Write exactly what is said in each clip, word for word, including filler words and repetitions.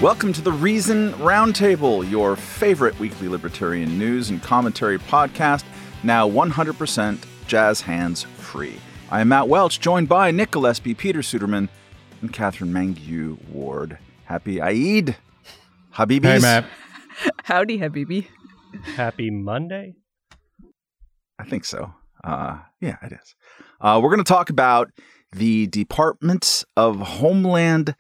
Welcome to the Reason Roundtable, your favorite weekly libertarian news and commentary podcast, now one hundred percent jazz hands free. I am Matt Welch, joined by Nick Gillespie, Peter Suderman, and Catherine Mangue Ward. Happy Eid, Habibis. Hey, Matt. Howdy, Habibi. Happy Monday? I think so. Uh, yeah, it is. Uh, we're going to talk about the Department of Homeland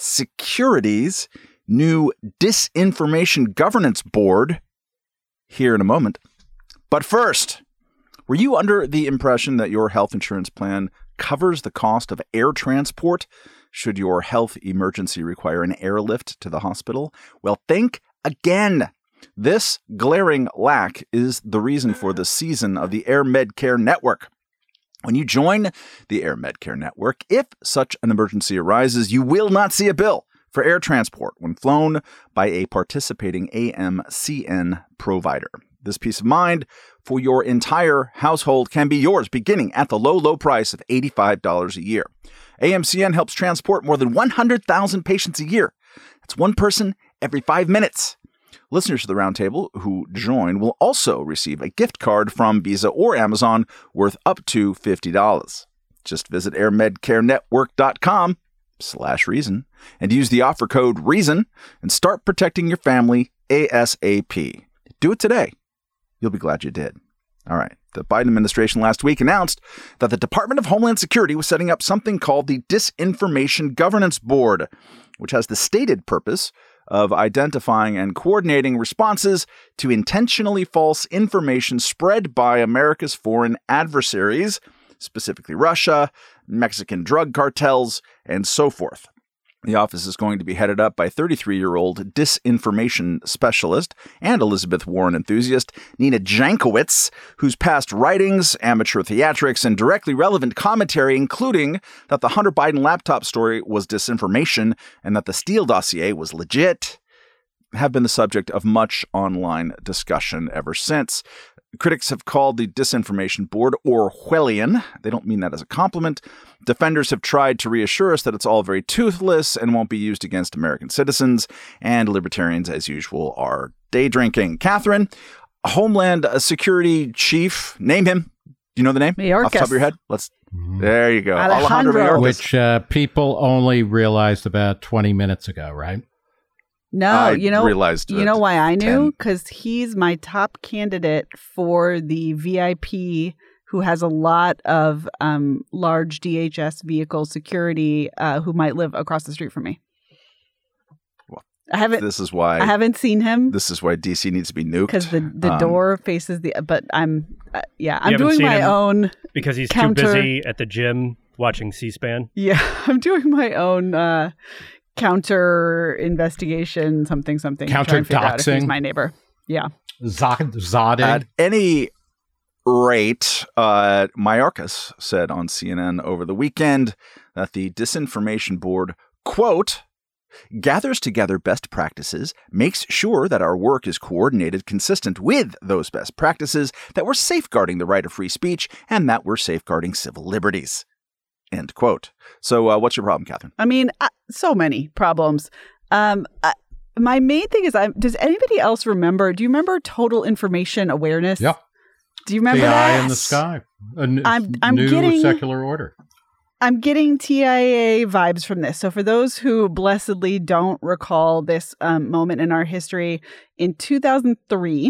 Security's new Disinformation Governance Board here in a moment. But first, were you under the impression that your health insurance plan covers the cost of air transport should your health emergency require an airlift to the hospital? Well, think again. This glaring lack is the reason for the season of the Air Medcare Network. When you join the Air Medcare Network, if such an emergency arises, you will not see a bill for air transport when flown by a participating A M C N provider. This peace of mind for your entire household can be yours, beginning at the low, low price of eighty-five dollars a year. A M C N helps transport more than one hundred thousand patients a year. That's one person every five minutes. Listeners to the Roundtable who join will also receive a gift card from Visa or Amazon worth up to fifty dollars. Just visit airmedcarenetwork.com slash reason and use the offer code REASON and start protecting your family ASAP. Do it today. You'll be glad you did. All right. The Biden administration last week announced that the Department of Homeland Security was setting up something called the Disinformation Governance Board, which has the stated purpose of identifying and coordinating responses to intentionally false information spread by America's foreign adversaries, specifically Russia, Mexican drug cartels, and so forth. The office is going to be headed up by thirty-three-year-old disinformation specialist and Elizabeth Warren enthusiast Nina Jankowicz, whose past writings, amateur theatrics, and directly relevant commentary, including that the Hunter Biden laptop story was disinformation and that the Steele dossier was legit, have been the subject of much online discussion ever since. Critics have called the Disinformation Board Orwellian. They don't mean that as a compliment. Defenders have tried to reassure us that it's all very toothless and won't be used against American citizens. And libertarians, as usual, are day drinking. Catherine, Homeland Security Chief, name him. Do you know the name? Mayorkas. Off the top of your head? Let's. There you go. Alejandro. Alejandro Mayorkas. Which uh, people only realized about twenty minutes ago, right? No, I you know, realized you know why I knew? ten. Because he's my top candidate for the V I P who has a lot of um, large D H S vehicle security uh, who might live across the street from me. Well, I haven't. This is why. I haven't seen him This is why D C needs to be nuked. because the the Um, door faces the. But I'm, uh, yeah, I'm haven't doing seen my him? own. Because he's Counter- too busy at the gym watching C-SPAN. Yeah, I'm doing my own. Uh, counter investigation, something, something. to try Counter and figure out if he's doxing. my neighbor. Yeah. Zod- Zodding. At any rate, uh, Mayorkas said on C N N over the weekend that the Disinformation Board, quote, gathers together best practices, makes sure that our work is coordinated consistent with those best practices, that we're safeguarding the right of free speech, and that we're safeguarding civil liberties. End quote. So uh, what's your problem, Catherine? I mean, uh, so many problems. Um, uh, my main thing is, I, does anybody else remember? Do you remember total information awareness? Yep. Do you remember the that? eye in the sky. A n- I'm- I'm new getting- secular order. I'm getting T I A vibes from this. So for those who blessedly don't recall this um, moment in our history, in two thousand three,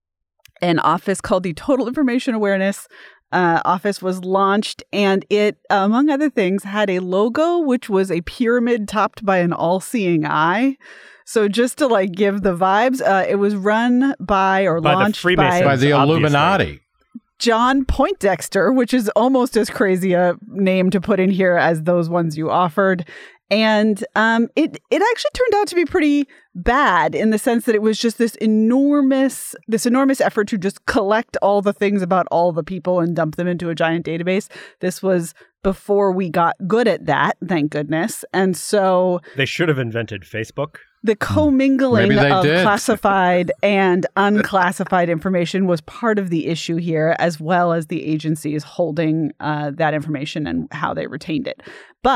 an office called the Total Information Awareness Uh, office was launched, and it, among other things, had a logo which was a pyramid topped by an all-seeing eye. So just to like give the vibes, uh, it was run by or By the launched Freemasons. by By the obviously. Illuminati. John Poindexter, which is almost as crazy a name to put in here as those ones you offered. And um, it it actually turned out to be pretty bad in the sense that it was just this enormous this enormous effort to just collect all the things about all the people and dump them into a giant database. This was before we got good at that, thank goodness. And so They should have invented Facebook. the commingling Maybe they of did. classified and unclassified information was part of the issue here, as well as the agencies holding uh, that information and how they retained it. But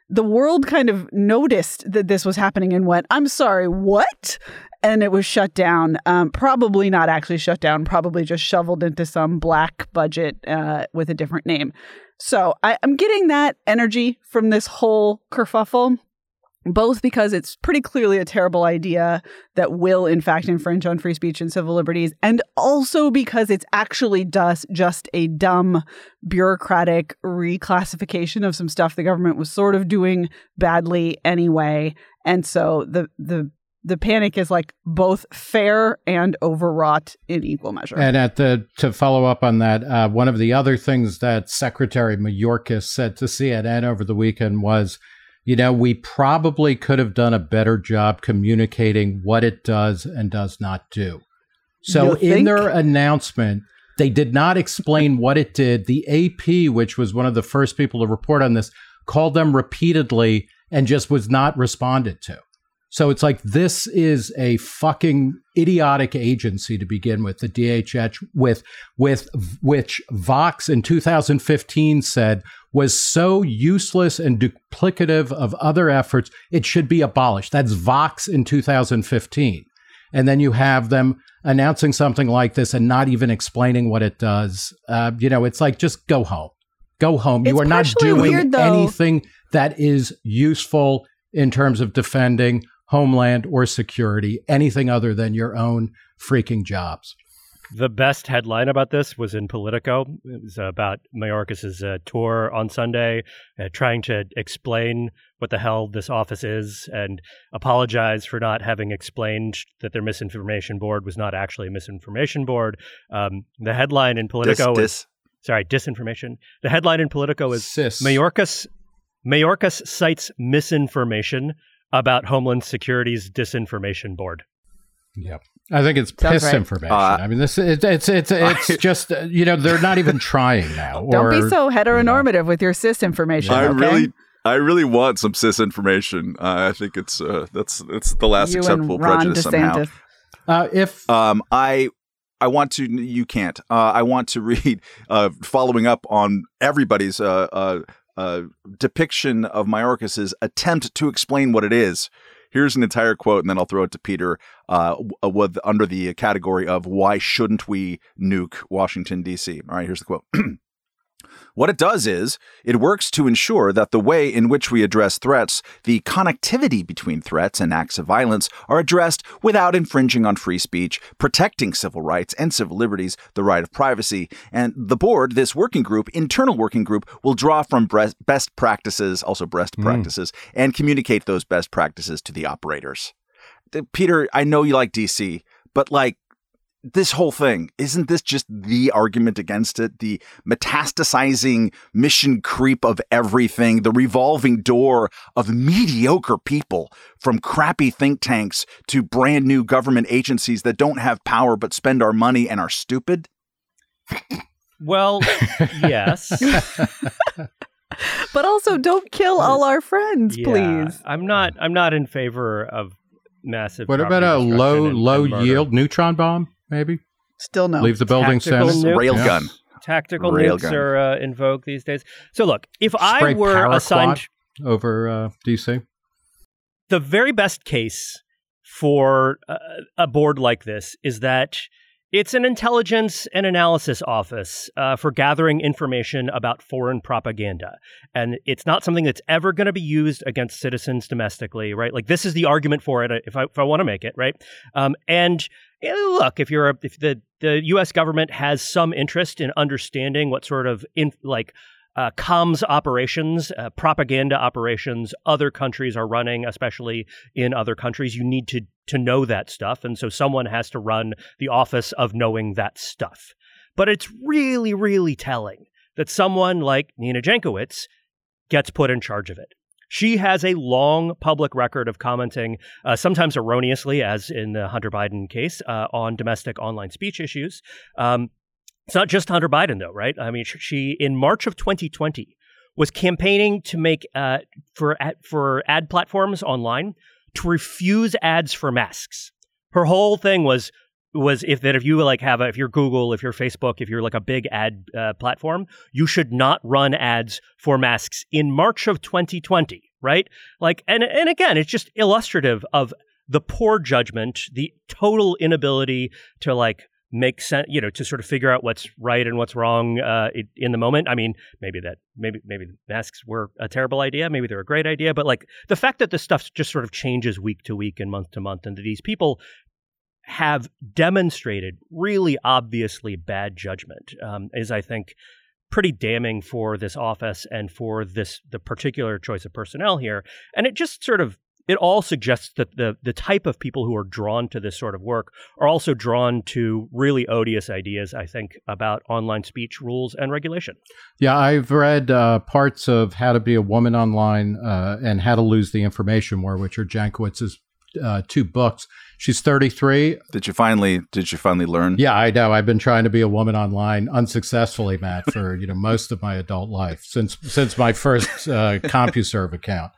the world kind of noticed that this was happening and went, I'm sorry, what? And it was shut down. Um, probably not actually shut down, probably just shoveled into some black budget uh, with a different name. So I, I'm getting that energy from this whole kerfuffle, both because it's pretty clearly a terrible idea that will, in fact, infringe on free speech and civil liberties, and also because it's actually just, just a dumb bureaucratic reclassification of some stuff the government was sort of doing badly anyway. And so the the the panic is like both fair and overwrought in equal measure. And at the to follow up on that, uh, one of the other things that Secretary Mayorkas said to C N N over the weekend was, you know, we probably could have done a better job communicating what it does and does not do. So You think? in their announcement, they did not explain what it did. The A P, which was one of the first people to report on this, called them repeatedly and just was not responded to. So it's like, this is a fucking idiotic agency to begin with, the D H S, with, with which Vox in two thousand fifteen said was so useless and duplicative of other efforts, it should be abolished. That's Vox in two thousand fifteen. And then you have them announcing something like this and not even explaining what it does. Uh, you know, it's like, just go home. Go home. You It's are not partially doing weird, though. anything that is useful in terms of defending homeland or security, anything other than your own freaking jobs. The best headline about this was in Politico. It was about Mayorkas' uh, tour on Sunday, uh, trying to explain what the hell this office is and apologize for not having explained that their misinformation board was not actually a misinformation board. Um, the headline in Politico Dis- is... dis- Sorry, disinformation. The headline in Politico is Cis. Mayorkas, Mayorkas cites misinformation about Homeland Security's disinformation board. Yeah, I think it's Sounds piss right. information. Uh, I mean, this it, it's it's it's just uh, you know, they're not even trying now. Don't or, be so heteronormative with your cis information. I okay? really, I really want some cis information. Uh, I think it's uh, that's it's the last You acceptable and Ron prejudice somehow. DeSantis. Uh, if Um, I I want to. You can't. Uh, I want to read. Uh, following up on everybody's uh, uh, uh, depiction of Mayorkas's attempt to explain what it is. Here's an entire quote, and then I'll throw it to Peter. Uh, with under the category of why shouldn't we nuke Washington D C? All right, here's the quote. What it does is, it works to ensure that the way in which we address threats, the connectivity between threats and acts of violence, are addressed without infringing on free speech, protecting civil rights and civil liberties, the right of privacy. And the board, this working group, internal working group, will draw from bre- best practices, also breast Mm. practices, and communicate those best practices to the operators. Peter, I know you like D C, but like, this whole thing, isn't this just the argument against it? The metastasizing mission creep of everything, the revolving door of mediocre people, from crappy think tanks to brand new government agencies that don't have power but spend our money and are stupid? Well, yes. But also, don't kill all our friends, Yeah. please. I'm not. I'm not in favor of massive. what about property a low destruction and- low and murder. yield neutron bomb? Maybe Still no. leave the building Tactical standing. nuke. Railgun. Tactical Railgun. nukes are uh, in vogue these days. So look, if I Spray were paraquat assigned over uh, D C. the very best case for uh, a board like this is that it's an intelligence and analysis office uh, for gathering information about foreign propaganda. And it's not something that's ever going to be used against citizens domestically, right? Like, this is the argument for it if I, if I want to make it, right? Um, and yeah, look, if you're a, if the, the U S government has some interest in understanding what sort of in, like uh, comms operations, uh, propaganda operations other countries are running, especially in other countries, you need to to know that stuff. And so someone has to run the office of knowing that stuff. But it's really, really telling that someone like Nina Jankowicz gets put in charge of it. She has a long public record of commenting, uh, sometimes erroneously, as in the Hunter Biden case, uh, on domestic online speech issues. Um, it's not just Hunter Biden, though, right? I mean, she, in March of twenty twenty, was campaigning to make, uh, for ad, for ad platforms online, to refuse ads for masks. Her whole thing was was if that if you like have a, if you're Google, if you're Facebook, if you're like a big ad uh, platform, you should not run ads for masks in March of twenty twenty, right? Like, and and again, it's just illustrative of the poor judgment, the total inability to like make sense, you know, to sort of figure out what's right and what's wrong uh, in the moment. I mean, maybe that, maybe maybe masks were a terrible idea, maybe they're a great idea, but like the fact that this stuff just sort of changes week to week and month to month, and that these people have demonstrated really obviously bad judgment um, is, I think, pretty damning for this office and for this the particular choice of personnel here. And it just sort of It all suggests that the the type of people who are drawn to this sort of work are also drawn to really odious ideas, I think, about online speech rules and regulation. Yeah, I've read uh, parts of How to Be a Woman Online uh, and How to Lose the Information War, which are Jankowicz's uh, two books. She's thirty-three. Did you finally did you finally learn? Yeah, I know. I've been trying to be a woman online unsuccessfully, Matt, for you know most of my adult life since since my first uh, CompuServe account.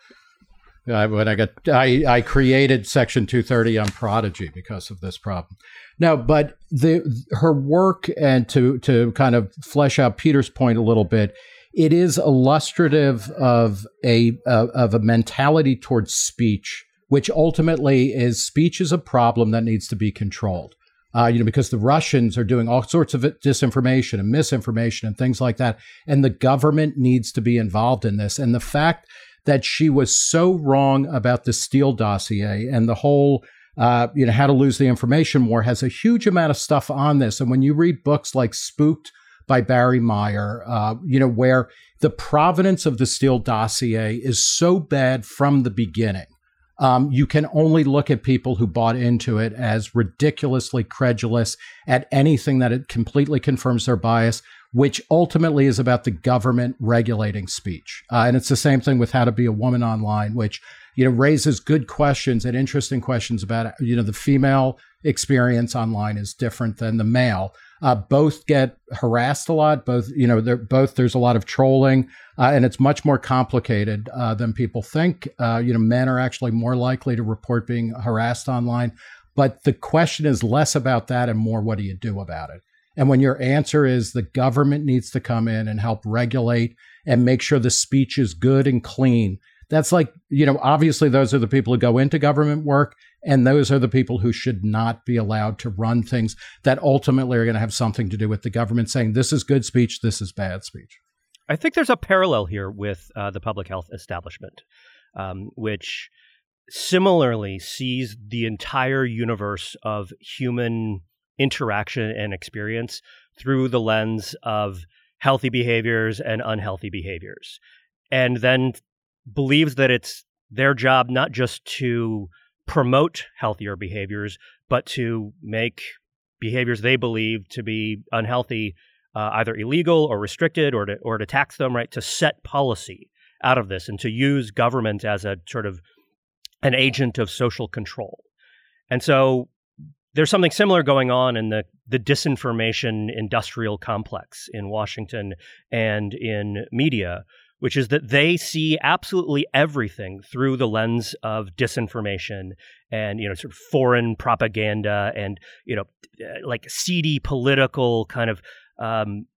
Uh, when I got, I, I created Section two thirty on Prodigy because of this problem. No, but the her work, and to to kind of flesh out Peter's point a little bit, it is illustrative of a uh, of a mentality towards speech, which ultimately is speech is a problem that needs to be controlled. Uh, you know, because the Russians are doing all sorts of disinformation and misinformation and things like that, and the government needs to be involved in this. And the fact that she was so wrong about the Steele dossier and the whole, uh, you know, How to Lose the Information War has a huge amount of stuff on this. And when you read books like Spooked by Barry Meyer, uh, you know, where the provenance of the Steele dossier is so bad from the beginning, um, you can only look at people who bought into it as ridiculously credulous at anything that it completely confirms their bias, which ultimately is about the government regulating speech. Uh, and it's the same thing with How to Be a Woman Online, which, you know, raises good questions and interesting questions about, you know, the female experience online is different than the male. Uh, both get harassed a lot. Both, you know, they're both, there's a lot of trolling uh, and it's much more complicated uh, than people think. Uh, you know, men are actually more likely to report being harassed online. But the question is less about that and more, what do you do about it? And when your answer is the government needs to come in and help regulate and make sure the speech is good and clean, that's like, you know, obviously those are the people who go into government work, and those are the people who should not be allowed to run things that ultimately are going to have something to do with the government saying this is good speech, this is bad speech. I think there's a parallel here with uh, the public health establishment, um, which similarly sees the entire universe of human interaction and experience through the lens of healthy behaviors and unhealthy behaviors, and then believes that it's their job not just to promote healthier behaviors, but to make behaviors they believe to be unhealthy uh, either illegal or restricted, or to or to tax them, right? To set policy out of this and to use government as a sort of an agent of social control. And so there's something similar going on in the, the disinformation industrial complex in Washington and in media, which is that they see absolutely everything through the lens of disinformation and, you know, sort of foreign propaganda and, you know, like seedy political kind of um,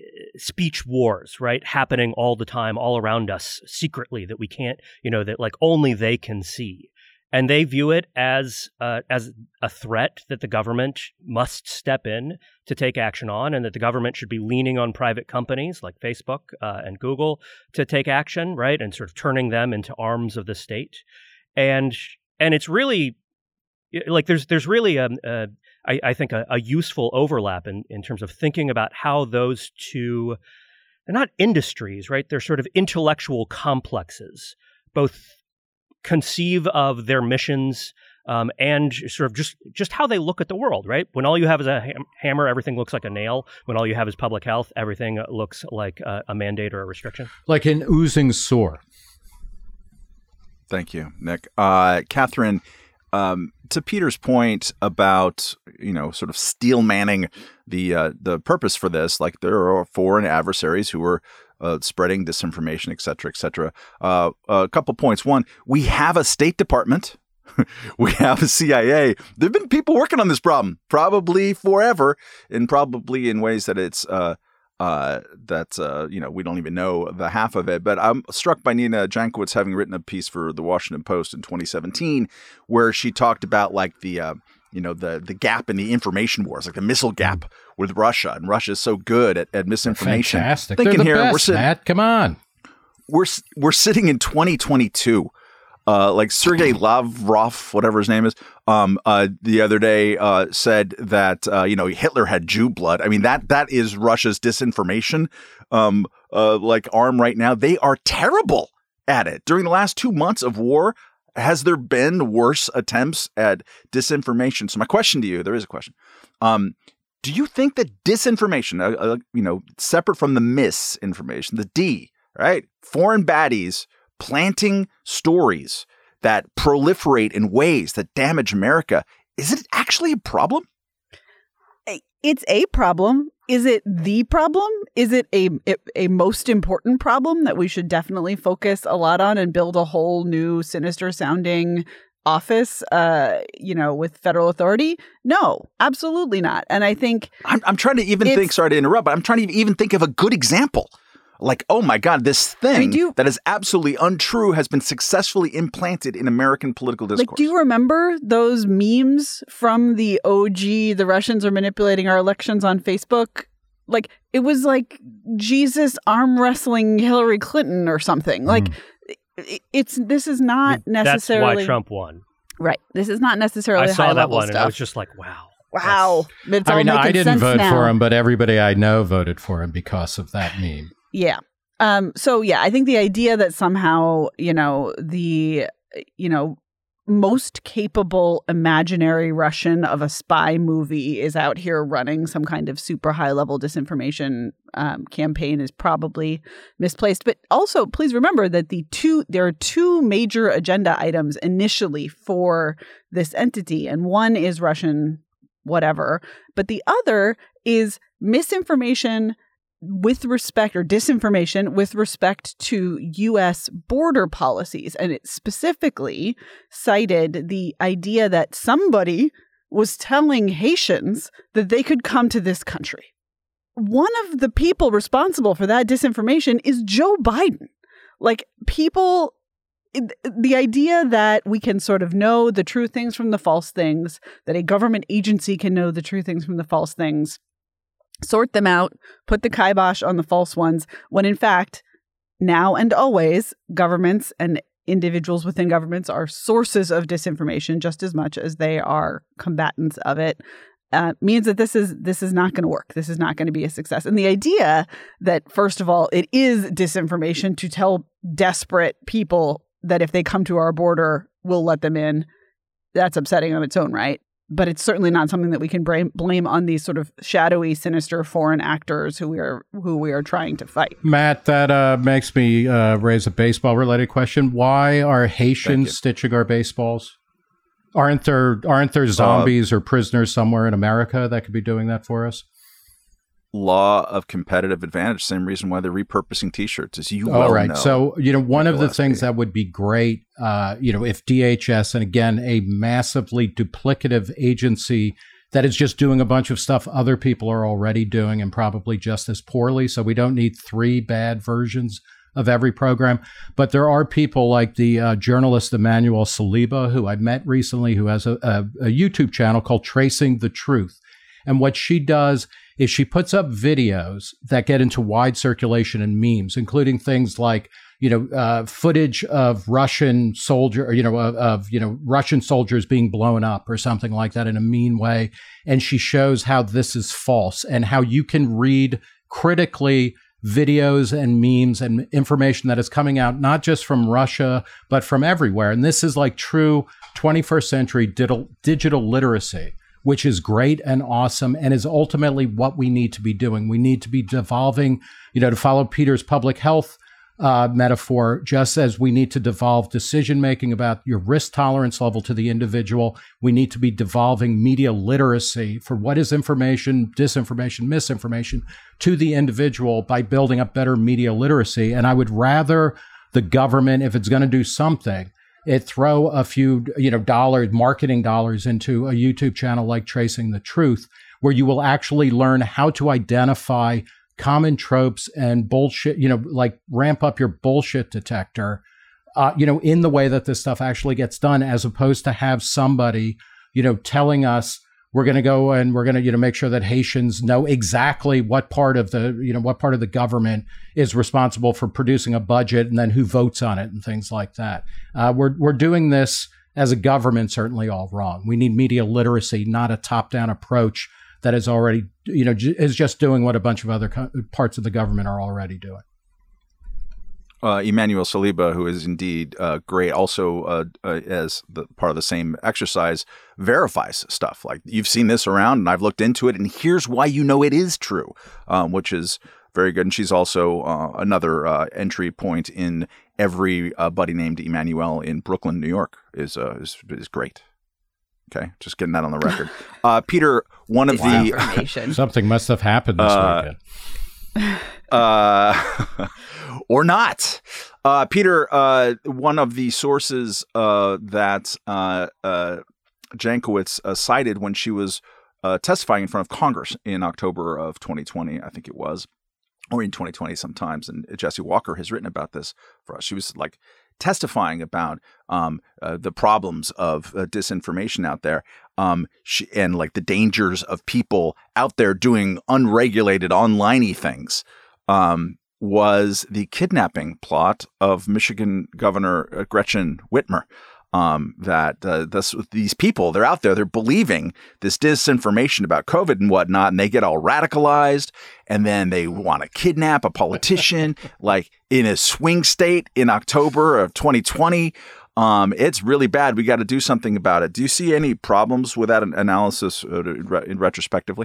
speech wars, right? Happening all the time, all around us secretly that we can't, you know, that like only they can see. And they view it as uh, as a threat that the government must step in to take action on, and that the government should be leaning on private companies like Facebook uh, and Google to take action, right, and sort of turning them into arms of the state. And and it's really like there's there's really a, a I, I think a, a useful overlap in in terms of thinking about how those two, they're not industries, right? They're sort of intellectual complexes, both conceive of their missions um, and sort of just, just how they look at the world, right? When all you have is a ham- hammer, everything looks like a nail. When all you have is public health, everything looks like a, a mandate or a restriction. Like an oozing sore. Thank you, Nick. Uh, Catherine, um, to Peter's point about, you know, sort of steel manning the, uh, the purpose for this, like there are foreign adversaries who are Uh, spreading disinformation, et cetera, et cetera. Uh, a couple points. One, we have a State Department. We have a C I A. There have been people working on this problem probably forever, and probably in ways that it's uh, Uh, that's, uh, you know, we don't even know the half of it. But I'm struck by Nina Jankowicz having written a piece for the Washington Post in twenty seventeen where she talked about like the, uh, you know, the the gap in the information wars, like the missile gap with Russia. And Russia is so good at, at misinformation. Fantastic. Thinking They're the here, best, we're sitting, Matt. Come on. We're, we're sitting in twenty twenty-two. Uh, like Sergei Lavrov, whatever his name is, um, uh, the other day uh, said that uh, you know Hitler had Jew blood. I mean that that is Russia's disinformation um, uh, like arm right now. They are terrible at it. During the last two months of war, has there been worse attempts at disinformation? So my question to you, there is a question. Um, do you think that disinformation, uh, uh, you know, separate from the misinformation, the D, right, foreign baddies planting stories that proliferate in ways that damage America, is it actually a problem? It's a problem. Is it the problem? Is it a, a most important problem that we should definitely focus a lot on and build a whole new sinister sounding office, uh, you know, with federal authority? No, absolutely not. And I think I'm, I'm trying to even think, sorry to interrupt, but I'm trying to even think of a good example. Like, oh my God, this thing I mean, you, that is absolutely untrue has been successfully implanted in American political discourse. Like, do you remember those memes from the O G, the Russians are manipulating our elections on Facebook? Like, it was like Jesus arm wrestling Hillary Clinton or something. Like, mm. it's this is not necessarily. That's why Trump won. Right. This is not necessarily I saw high that level one stuff. And I was just like, wow. Wow. It's I all mean, I didn't vote now. for him, but everybody I know voted for him because of that meme. Yeah. Um, so, yeah, I think the idea that somehow, you know, the, you know, most capable imaginary Russian of a spy movie is out here running some kind of super high level disinformation um, campaign is probably misplaced. But also, please remember that the two there are two major agenda items initially for this entity. And one is Russian whatever. But the other is misinformation with respect or disinformation with respect to U S border policies. And it specifically cited the idea that somebody was telling Haitians that they could come to this country. One of the people responsible for that disinformation is Joe Biden. Like, people, the idea that we can sort of know the true things from the false things, that a government agency can know the true things from the false things, sort them out, put the kibosh on the false ones, when in fact, now and always, governments and individuals within governments are sources of disinformation just as much as they are combatants of it, uh, means that this is this is not going to work. This is not going to be a success. And the idea that, first of all, it is disinformation to tell desperate people that if they come to our border, we'll let them in, that's upsetting on its own right. But it's certainly not something that we can blame, blame on these sort of shadowy, sinister foreign actors who we are who we are trying to fight. Matt, that uh, makes me uh, raise a baseball-related question. Why are Haitians stitching our baseballs? Aren't there aren't there zombies uh, or prisoners somewhere in America that could be doing that for us? Law of competitive advantage. Same reason why they're repurposing T-shirts, as you well All right. know. So, you know, one of the things that would be great, uh, you know, if D H S, and again, a massively duplicative agency that is just doing a bunch of stuff other people are already doing and probably just as poorly. So we don't need three bad versions of every program. But there are people like the uh, journalist Emmanuel Saliba, who I met recently, who has a, a, a YouTube channel called Tracing the Truth. And what she does is she puts up videos that get into wide circulation and memes, including things like, you know, uh, footage of Russian soldier, or, you know, of, of, you know, Russian soldiers being blown up or something like that in a mean way. And she shows how this is false and how you can read critically videos and memes and information that is coming out, not just from Russia, but from everywhere. And this is like true twenty-first century digital, digital literacy, which is great and awesome and is ultimately what we need to be doing. We need to be devolving, you know, to follow Peter's public health uh, metaphor, just as we need to devolve decision-making about your risk tolerance level to the individual, we need to be devolving media literacy for what is information, disinformation, misinformation to the individual by building up better media literacy. And I would rather the government, if it's going to do something, it throw a few, you know, dollars, marketing dollars into a YouTube channel like Tracing the Truth, where you will actually learn how to identify common tropes and bullshit, you know, like ramp up your bullshit detector, uh, you know, in the way that this stuff actually gets done, as opposed to have somebody, you know, telling us we're going to go and we're going to, you know, make sure that Haitians know exactly what part of the, you know, what part of the government is responsible for producing a budget and then who votes on it and things like that. Uh, we're we're doing this as a government certainly all wrong. We need media literacy, not a top-down approach that is already, you know, j- is just doing what a bunch of other co- parts of the government are already doing. Uh, Emmanuel Saliba, who is indeed uh, great, also uh, uh, as the part of the same exercise, verifies stuff. Like, you've seen this around, and I've looked into it, and here's why you know it is true, um, which is very good. And she's also uh, another uh, entry point in every uh, buddy named Emmanuel in Brooklyn, New York, is uh, is, is great. Okay, just getting that on the record. Uh, Peter, one of wow. the something must have happened this uh, weekend. Uh, or not. Uh, Peter, uh, one of the sources uh, that uh, uh, Jankowicz uh, cited when she was uh, testifying in front of Congress in October of twenty twenty, I think it was, or in twenty twenty sometimes, and Jesse Walker has written about this for us. She was like testifying about um, uh, the problems of uh, disinformation out there, um, she, and like the dangers of people out there doing unregulated online-y things. Um, was the kidnapping plot of Michigan Governor Gretchen Whitmer. Um, that uh, this, these people, they're out there, they're believing this disinformation about COVID and whatnot, and they get all radicalized, and then they want to kidnap a politician, like in a swing state in October of twenty twenty. Um, it's really bad. We got to do something about it. Do you see any problems with that analysis uh, in retrospectively?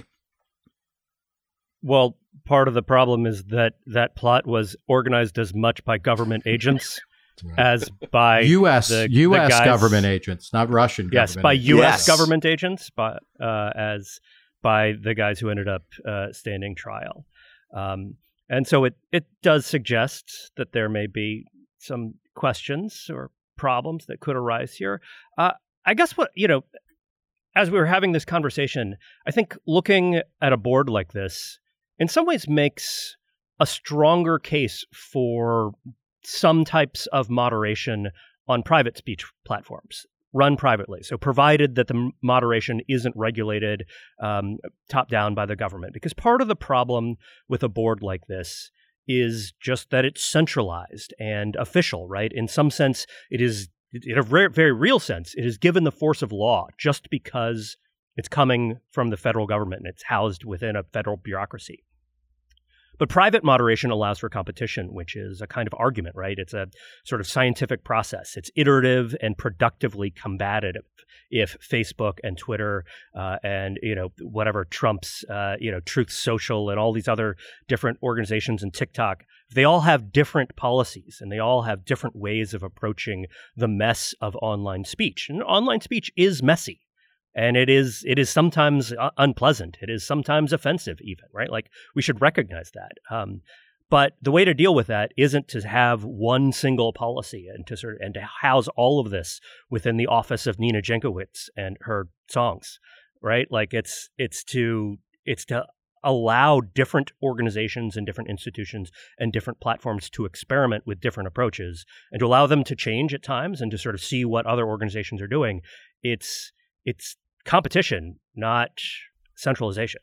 Well, part of the problem is that that plot was organized as much by government agents as by U S the, U S the guys, government agents, not Russian yes, government by agents. U S Yes. government agents, by, uh, as by the guys who ended up uh, standing trial. Um, and so it, it does suggest that there may be some questions or problems that could arise here. Uh, I guess what, you know, as we were having this conversation, I think looking at a board like this in some ways makes a stronger case for some types of moderation on private speech platforms run privately. So provided that the moderation isn't regulated um, top down by the government, because part of the problem with a board like this is just that it's centralized and official, right? In some sense, it is, in a very, very real sense, it is given the force of law just because it's coming from the federal government and it's housed within a federal bureaucracy. But private moderation allows for competition, which is a kind of argument, right? It's a sort of scientific process. It's iterative and productively combative. If Facebook and Twitter uh, and, you know, whatever Trump's, uh, you know, Truth Social and all these other different organizations and TikTok, they all have different policies and they all have different ways of approaching the mess of online speech. And online speech is messy. And it is it is sometimes unpleasant. It is sometimes offensive even, right? Like, we should recognize that. Um, but the way to deal with that isn't to have one single policy and to sort of, and to house all of this within the office of Nina Jankowicz and her songs, right? Like, it's it's to it's to allow different organizations and different institutions and different platforms to experiment with different approaches and to allow them to change at times and to sort of see what other organizations are doing. It's it's competition, not centralization.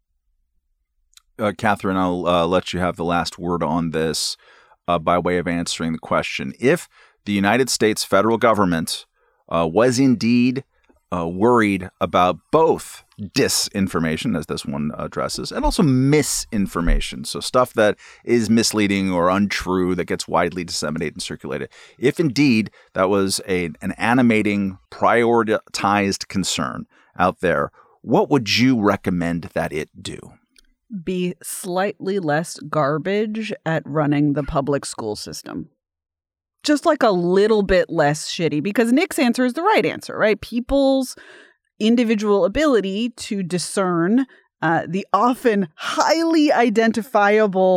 Uh, Catherine, I'll uh, let you have the last word on this uh, by way of answering the question. If the United States federal government uh, was indeed uh, worried about both disinformation, as this one addresses, and also misinformation, so stuff that is misleading or untrue that gets widely disseminated and circulated, if indeed that was a, an animating, prioritized concern out there, what would you recommend that it do? Be slightly less garbage at running the public school system. Just like a little bit less shitty, because Nick's answer is the right answer, right? People's individual ability to discern uh, the often highly identifiable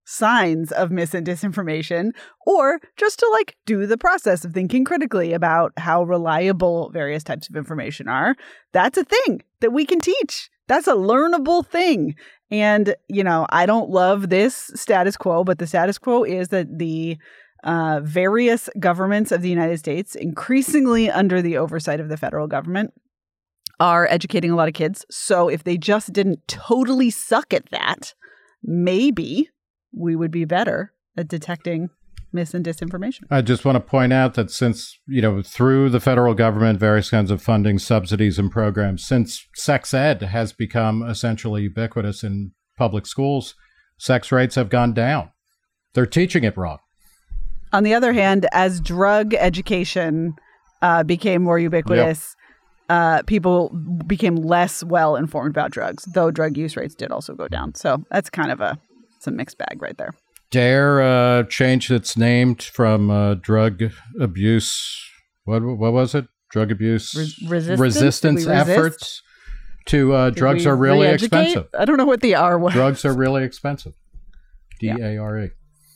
signs of mis and disinformation, or just to like do the process of thinking critically about how reliable various types of information are. That's a thing that we can teach. That's a learnable thing. And, you know, I don't love this status quo, but the status quo is that the uh, various governments of the United States, increasingly under the oversight of the federal government, are educating a lot of kids. So if they just didn't totally suck at that, maybe we would be better at detecting mis and disinformation. I just want to point out that since, you know, through the federal government, various kinds of funding, subsidies, and programs, since sex ed has become essentially ubiquitous in public schools, sex rates have gone down. They're teaching it wrong. On the other hand, as drug education uh, became more ubiquitous, yep. uh, people became less well informed about drugs, though drug use rates did also go down. So that's kind of a, it's a mixed bag right there. DARE uh, changed its name from uh, drug abuse. What what was it? Drug abuse Res- resistance, resistance efforts to uh, drugs are really re-educate? expensive. I don't know what the R was. Drugs are really expensive. D A R E.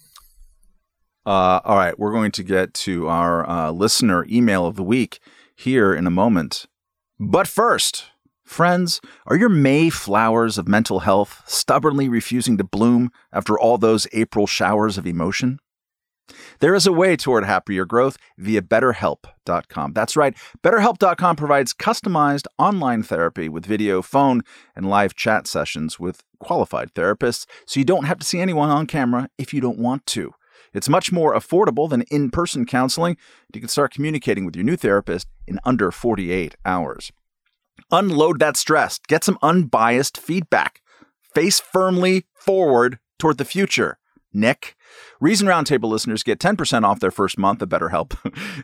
Uh, all right, we're going to get to our uh, listener email of the week here in a moment. But first, friends, are your May flowers of mental health stubbornly refusing to bloom after all those April showers of emotion? There is a way toward happier growth via better help dot com. That's right, better help dot com provides customized online therapy with video, phone, and live chat sessions with qualified therapists, so you don't have to see anyone on camera if you don't want to. It's much more affordable than in-person counseling. You can start communicating with your new therapist in under forty-eight hours. Unload that stress. Get some unbiased feedback. Face firmly forward toward the future. Nick. Reason Roundtable listeners get ten percent off their first month of BetterHelp.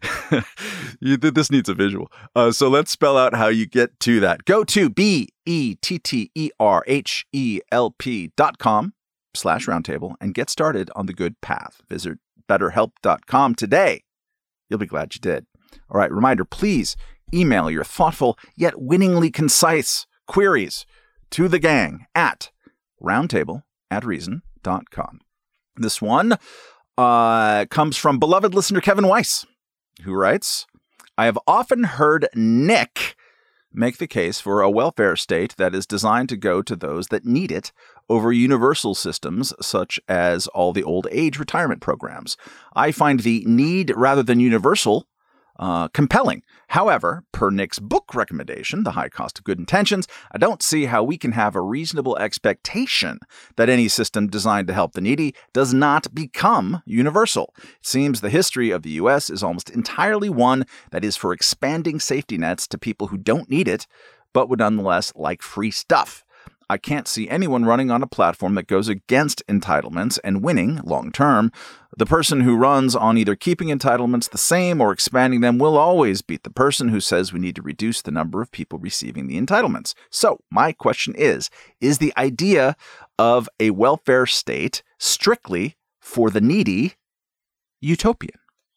you, this needs a visual. Uh, so let's spell out how you get to that. Go to B E T T E R H E L P dot com slash roundtable and get started on the good path. Visit better help dot com today. You'll be glad you did. All right, reminder, please email your thoughtful yet winningly concise queries to the gang at roundtable at reason dot com. This one uh, comes from beloved listener Kevin Weiss, who writes, I have often heard Nick make the case for a welfare state that is designed to go to those that need it over universal systems such as all the old age retirement programs. I find the need rather than universal Uh, compelling. However, per Nick's book recommendation, The High Cost of Good Intentions, I don't see how we can have a reasonable expectation that any system designed to help the needy does not become universal. It seems the history of the U S is almost entirely one that is for expanding safety nets to people who don't need it, but would nonetheless like free stuff. I can't see anyone running on a platform that goes against entitlements and winning long term. The person who runs on either keeping entitlements the same or expanding them will always beat the person who says we need to reduce the number of people receiving the entitlements. So my question is, is the idea of a welfare state strictly for the needy utopian?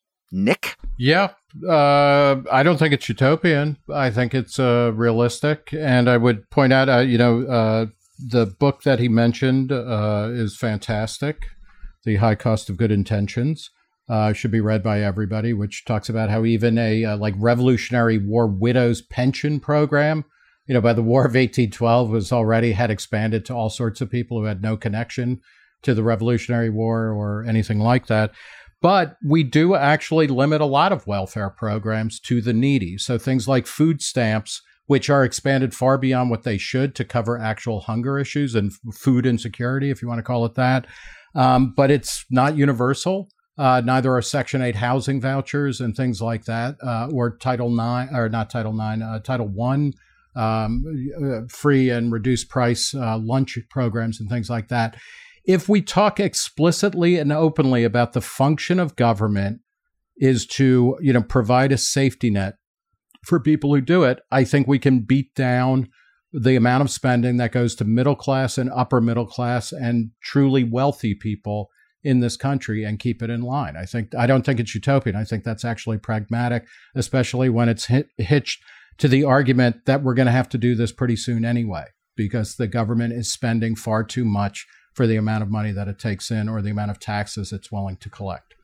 Nick? Yeah, uh, I don't think it's utopian. I think it's uh, realistic. And I would point out, uh, you know, uh, the book that he mentioned uh, is fantastic, The High Cost of Good Intentions. Uh, should be read by everybody, which talks about how even a uh, like Revolutionary War widows pension program, you know, by the War of eighteen twelve was already had expanded to all sorts of people who had no connection to the Revolutionary War or anything like that. But we do actually limit a lot of welfare programs to the needy. So things like food stamps, which are expanded far beyond what they should to cover actual hunger issues and food insecurity, if you want to call it that. Um, but it's not universal. Uh, neither are Section eight housing vouchers and things like that, uh, or Title nine, or not Title nine, uh, Title one, um, uh, free and reduced price uh, lunch programs and things like that. If we talk explicitly and openly about the function of government is to, you know, provide a safety net for people who do it, I think we can beat down the amount of spending that goes to middle class and upper middle class and truly wealthy people in this country and keep it in line. I think I don't think it's utopian. I think that's actually pragmatic, especially when it's hit, hitched to the argument that we're going to have to do this pretty soon anyway, because the government is spending far too much for the amount of money that it takes in or the amount of taxes it's willing to collect.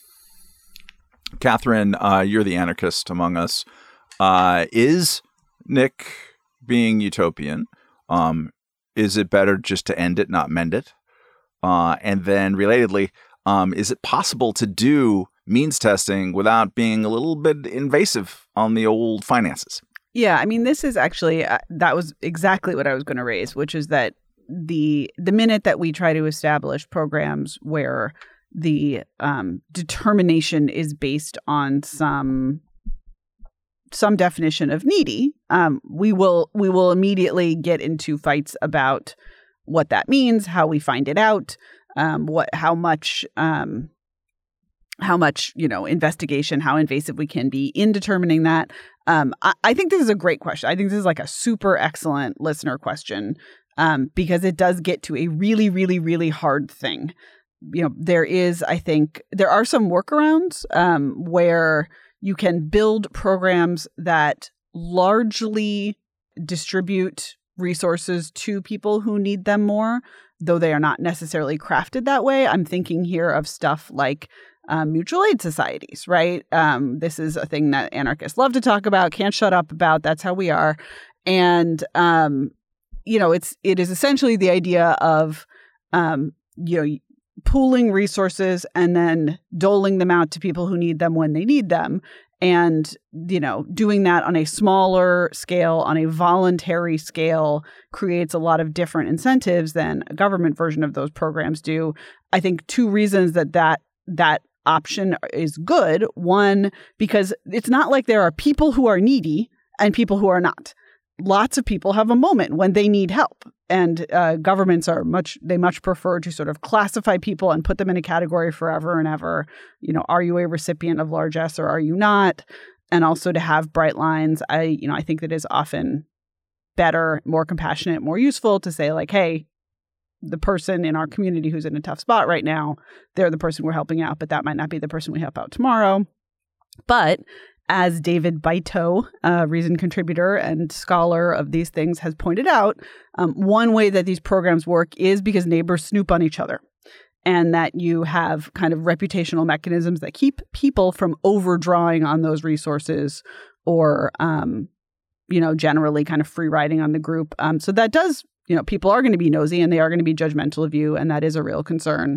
Catherine, uh, you're the anarchist among us. Uh, is Nick being utopian? Um, is it better just to end it, not mend it? Uh, and then relatedly, um, is it possible to do means testing without being a little bit invasive on the old finances? Yeah, I mean, this is actually, uh, that was exactly what I was going to raise, which is that the the minute that we try to establish programs where the um, determination is based on some some definition of needy, um, we will we will immediately get into fights about what that means, how we find it out, um, what how much um, how much you know investigation, how invasive we can be in determining that. Um, I, I think this is a great question. I think this is like a super excellent listener question um, because it does get to a really, really, really hard thing. You know, there is, I think, there are some workarounds um, where you can build programs that largely distribute resources to people who need them more, though they are not necessarily crafted that way. I'm thinking here of stuff like um, mutual aid societies, right? Um, this is a thing that anarchists love to talk about, can't shut up about. That's how we are. And, um, you know, it's it is essentially the idea of, um, you know, pooling resources and then doling them out to people who need them when they need them. And, you know, doing that on a smaller scale, on a voluntary scale, creates a lot of different incentives than a government version of those programs do. I think two reasons that that, that option is good. One, because it's not like there are people who are needy and people who are not. Lots of people have a moment when they need help. And uh, governments are much, they much prefer to sort of classify people and put them in a category forever and ever. You know, are you a recipient of largesse or are you not? And also to have bright lines. I, you know, I think that is often better, more compassionate, more useful to say like, hey, the person in our community who's in a tough spot right now, they're the person we're helping out, but that might not be the person we help out tomorrow. But as David Baito, a Reason contributor and scholar of these things, has pointed out, um, one way that these programs work is because neighbors snoop on each other, and that you have kind of reputational mechanisms that keep people from overdrawing on those resources or, um, you know, generally kind of free riding on the group. Um, so that does, you know, people are going to be nosy and they are going to be judgmental of you, and that is a real concern.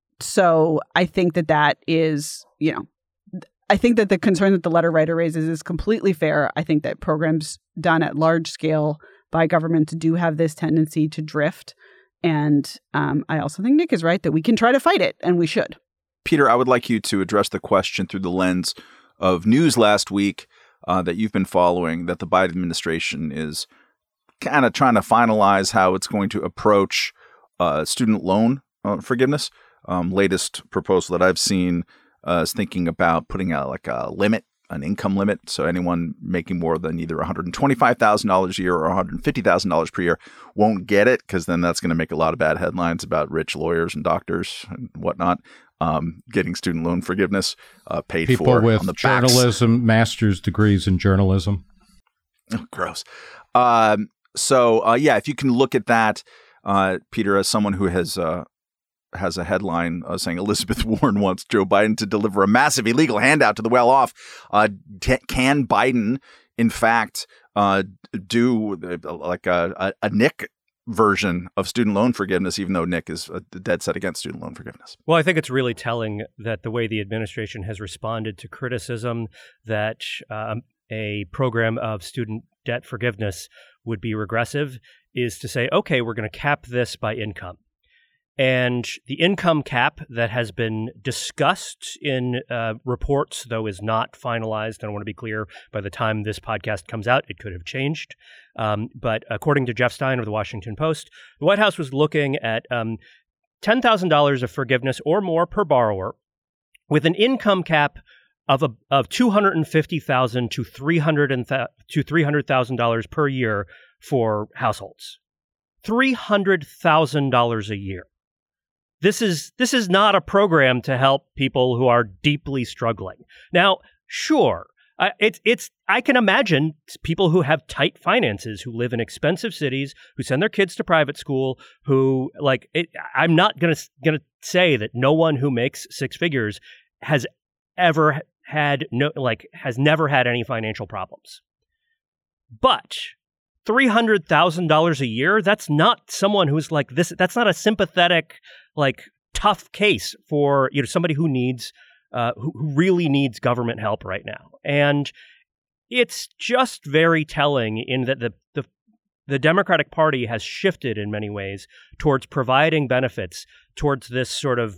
So I think that that is, you know, I think that the concern that the letter writer raises is completely fair. I think that programs done at large scale by governments do have this tendency to drift. And um, I also think Nick is right that we can try to fight it, and we should. Peter, I would like you to address the question through the lens of news last week uh, that you've been following, that the Biden administration is kind of trying to finalize how it's going to approach uh, student loan uh, forgiveness. Um, latest proposal that I've seen Uh, is thinking about putting out like a limit, an income limit. So anyone making more than either one hundred twenty-five thousand dollars a year or one hundred fifty thousand dollars per year won't get it, because then that's going to make a lot of bad headlines about rich lawyers and doctors and whatnot um, getting student loan forgiveness uh, paid People for with on the journalism, backs. master's degrees in journalism. Oh, gross. Um, so uh, yeah, if you can look at that, uh, Peter, as someone who has uh, has a headline uh, saying Elizabeth Warren wants Joe Biden to deliver a massive illegal handout to the well-off. Uh, t- can Biden, in fact, uh, do uh, like a, a, a Nick version of student loan forgiveness, even though Nick is uh, dead set against student loan forgiveness? Well, I think it's really telling that the way the administration has responded to criticism that um, a program of student debt forgiveness would be regressive is to say, okay, we're going to cap this by income. And the income cap that has been discussed in uh, reports, though is not finalized, and I want to be clear, by the time this podcast comes out, it could have changed. Um, but according to Jeff Stein of the Washington Post, the White House was looking at um, ten thousand dollars of forgiveness or more per borrower, with an income cap of a, of two hundred fifty thousand dollars to three hundred thousand to three hundred thousand dollars per year for households. three hundred thousand dollars a year. This is this is not a program to help people who are deeply struggling. Now, sure, Uh, it's it's. I can imagine people who have tight finances, who live in expensive cities, who send their kids to private school, who like. It, I'm not gonna gonna say that no one who makes six figures has ever had no like has never had any financial problems. But three hundred thousand dollars a year, that's not someone who's like this. That's not a sympathetic, like tough case for you know somebody who needs. Uh, who, who really needs government help right now. And it's just very telling in that the, the the Democratic Party has shifted in many ways towards providing benefits towards this sort of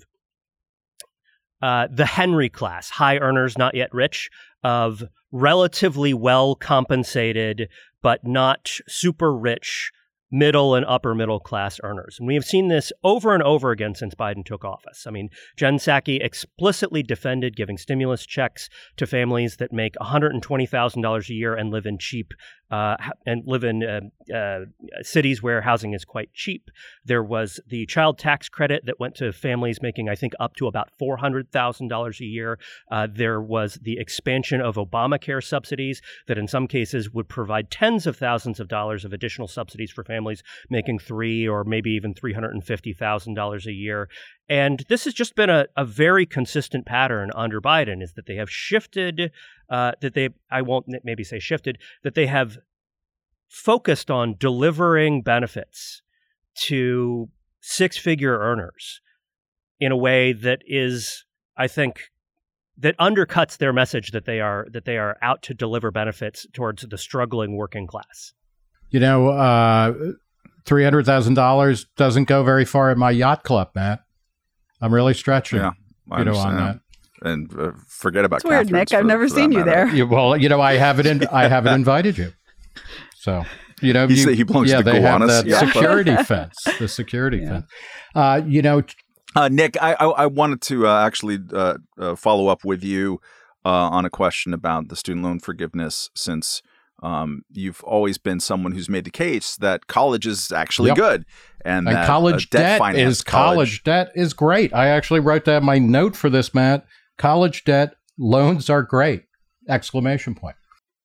uh, the Henry class, high earners, not yet rich, of relatively well compensated, but not super rich middle and upper middle class earners. And we have seen this over and over again since Biden took office. I mean, Jen Psaki explicitly defended giving stimulus checks to families that make one hundred twenty thousand dollars a year and live in cheap uh, and live in uh, uh, cities where housing is quite cheap. There was the child tax credit that went to families making, I think, up to about four hundred thousand dollars a year. Uh, there was the expansion of Obamacare subsidies that in some cases would provide tens of thousands of dollars of additional subsidies for families families making three or maybe even three hundred fifty thousand dollars a year. And this has just been a, a very consistent pattern under Biden, is that they have shifted, uh, that they, I won't maybe say shifted, that they have focused on delivering benefits to six-figure earners in a way that is, I think, that undercuts their message that they are that they are out to deliver benefits towards the struggling working class. You know, uh, three hundred thousand dollars doesn't go very far at my yacht club, Matt. I'm really stretching, yeah, I you know, understand. on that. And uh, forget about It's weird, Catherine's Nick. I've for- never for seen that you matter. there. Yeah, well, you know, I haven't, in, I haven't invited you. So, you know, He you, said he belongs yeah, to they have Gowanus. that Yeah. security fence, the security Yeah. fence. Uh, you know, Uh, Nick, I, I, I wanted to uh, actually uh, uh, follow up with you uh, on a question about the student loan forgiveness, since um, you've always been someone who's made the case that college is actually Yep. good, and, and that college uh, debt, debt finance is college debt is great. I actually wrote that in my note for this, Matt. College debt loans are great! Exclamation point.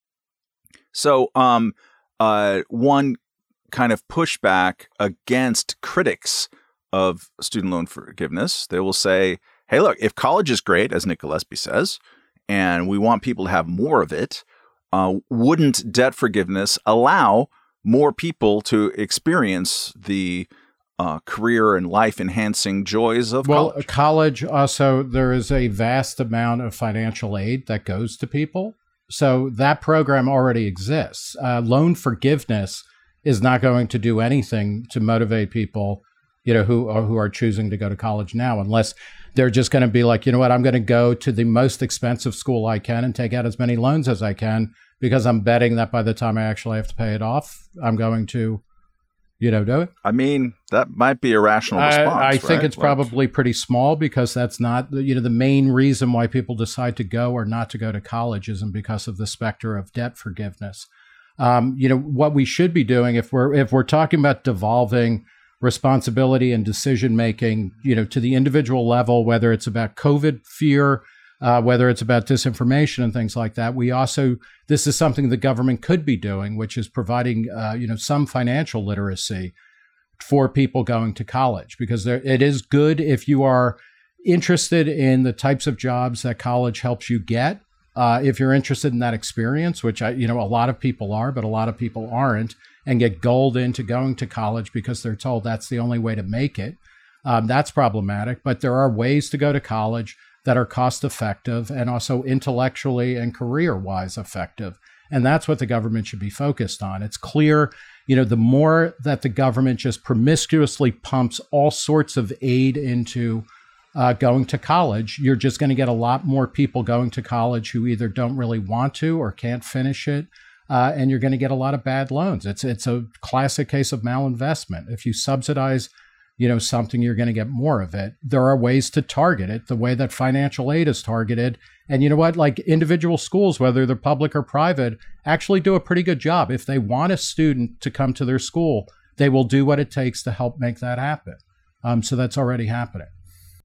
So, um, uh, one kind of pushback against critics of student loan forgiveness, they will say, hey, look, if college is great, as Nick Gillespie says, and we want people to have more of it, uh, wouldn't debt forgiveness allow more people to experience the uh, career and life-enhancing joys of Well, college? college also, there is a vast amount of financial aid that goes to people. So that program already exists. Uh, loan forgiveness is not going to do anything to motivate people, you know, who are, who are choosing to go to college now, unless they're just going to be like, you know what, I'm going to go to the most expensive school I can and take out as many loans as I can, because I'm betting that by the time I actually have to pay it off, I'm going to, you know, do it. I mean, that might be a rational response. I, I think right? it's Like- probably pretty small, because that's not, you know, the main reason why people decide to go or not to go to college isn't because of the specter of debt forgiveness. Um, you know, what we should be doing, if we're if we're talking about devolving responsibility and decision making, you know, to the individual level, whether it's about COVID fear, uh, whether it's about disinformation and things like that, we also, this is something the government could be doing, which is providing, uh, you know, some financial literacy for people going to college, because there, it is good if you are interested in the types of jobs that college helps you get. Uh, if you're interested in that experience, which I, you know, a lot of people are, but a lot of people aren't, and get gulled into going to college because they're told that's the only way to make it. Um, that's problematic. But there are ways to go to college that are cost effective and also intellectually and career wise effective. And that's what the government should be focused on. It's clear, you know, the more that the government just promiscuously pumps all sorts of aid into uh, going to college, you're just going to get a lot more people going to college who either don't really want to or can't finish it. Uh, and you're going to get a lot of bad loans. It's it's a classic case of malinvestment. If you subsidize, you know, something, you're going to get more of it. There are ways to target it the way that financial aid is targeted. And you know what? Like, individual schools, whether they're public or private, actually do a pretty good job. If they want a student to come to their school, they will do what it takes to help make that happen. Um, so that's already happening.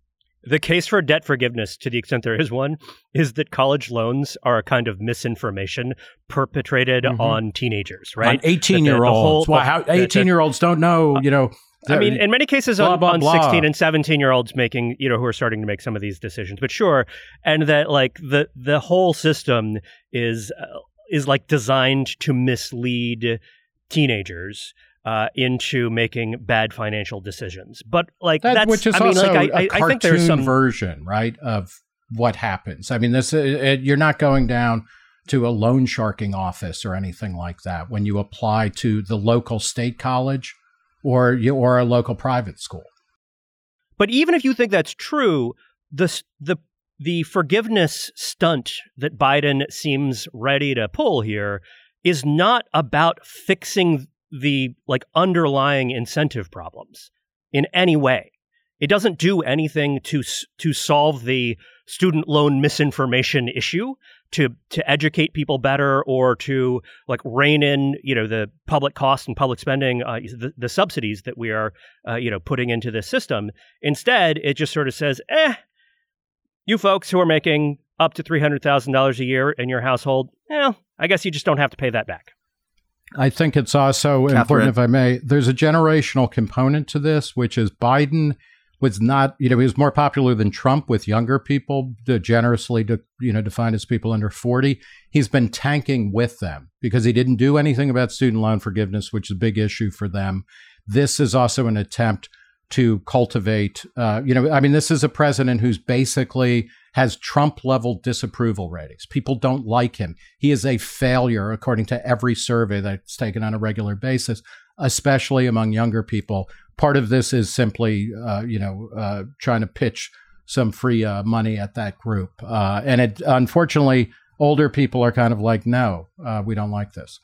The case for debt forgiveness, to the extent there is one, is that college loans are a kind of misinformation perpetrated mm-hmm. on teenagers, right? On eighteen-year-olds. Well, how eighteen-year-olds don't know, you know. I mean, in many cases blah, on, blah, on blah. sixteen and seventeen-year-olds making, you know, who are starting to make some of these decisions. But sure, and that like the the whole system is uh, is like designed to mislead teenagers Uh, into making bad financial decisions. But like that, that's, which is I mean, also like, I, a I, I think there's some version, right, of what happens. I mean, this it, you're not going down to a loan sharking office or anything like that when you apply to the local state college or you, or a local private school. But even if you think that's true, the the the forgiveness stunt that Biden seems ready to pull here is not about fixing the like underlying incentive problems in any way. It doesn't do anything to to solve the student loan misinformation issue, to to educate people better, or to like rein in, you know, the public costs and public spending, uh, the, the subsidies that we are, uh, you know, putting into this system. Instead, it just sort of says, eh, you folks who are making up to three hundred thousand dollars a year in your household, well, I guess you just don't have to pay that back. I think it's also Catherine. important, if I may, there's a generational component to this, which is Biden was not, you know, he was more popular than Trump with younger people, to generously, to, you know, defined as people under forty. He's been tanking with them because he didn't do anything about student loan forgiveness, which is a big issue for them. This is also an attempt to cultivate, uh, you know, I mean, this is a president who's basically has Trump-level disapproval ratings. People don't like him. He is a failure, according to every survey that's taken on a regular basis, especially among younger people. Part of this is simply, uh, you know, uh, trying to pitch some free uh, money at that group. Uh, and it, unfortunately, older people are kind of like, no, uh, we don't like this.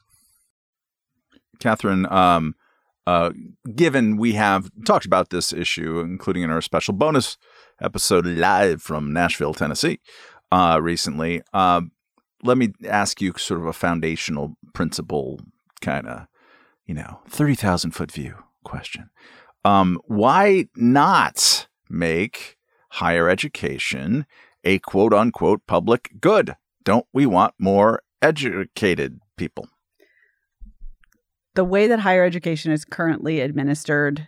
Catherine, um, uh, given we have talked about this issue, including in our special bonus episode live from Nashville, Tennessee, uh, recently, uh, let me ask you sort of a foundational principle kind of, you know, thirty thousand foot view question. Um, why not make higher education a quote unquote public good? Don't we want more educated people? The way that higher education is currently administered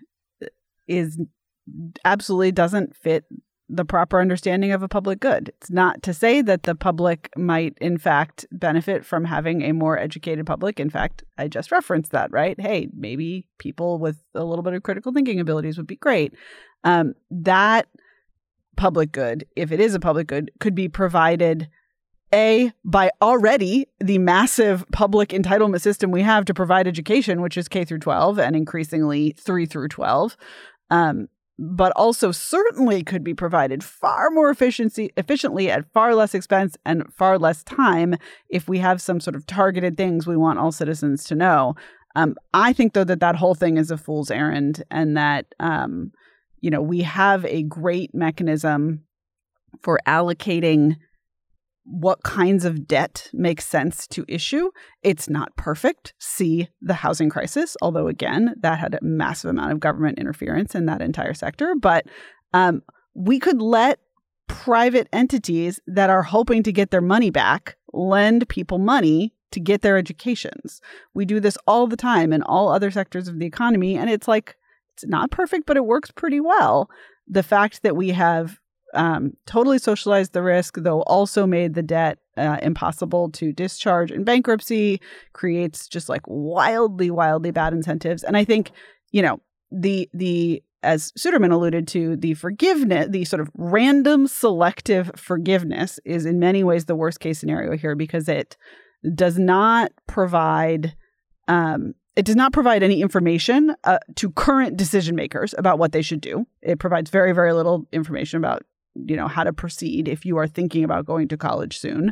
is absolutely doesn't fit the proper understanding of a public good. It's not to say that the public might, in fact, benefit from having a more educated public. In fact, I just referenced that, right? Hey, maybe people with a little bit of critical thinking abilities would be great. Um, that public good, if it is a public good, could be provided A, by already the massive public entitlement system we have to provide education, which is K through twelve and increasingly three through twelve, um, but also certainly could be provided far more efficiency, efficiently at far less expense and far less time if we have some sort of targeted things we want all citizens to know. Um, I think, though, that that whole thing is a fool's errand, and that, um, you know, we have a great mechanism for allocating what kinds of debt makes sense to issue. It's not perfect. See the housing crisis, although, again, that had a massive amount of government interference in that entire sector. But um, we could let private entities that are hoping to get their money back lend people money to get their educations. We do this all the time in all other sectors of the economy. And it's like, it's not perfect, but it works pretty well. The fact that we have Um, totally socialized the risk, though also made the debt uh, impossible to discharge in bankruptcy, creates just like wildly, wildly bad incentives. And I think, you know, the, the as Suderman alluded to, the forgiveness, the sort of random selective forgiveness is in many ways the worst case scenario here, because it does not provide um, It does not provide any information uh, to current decision makers about what they should do. It provides very, very little information about, you know, how to proceed if you are thinking about going to college soon.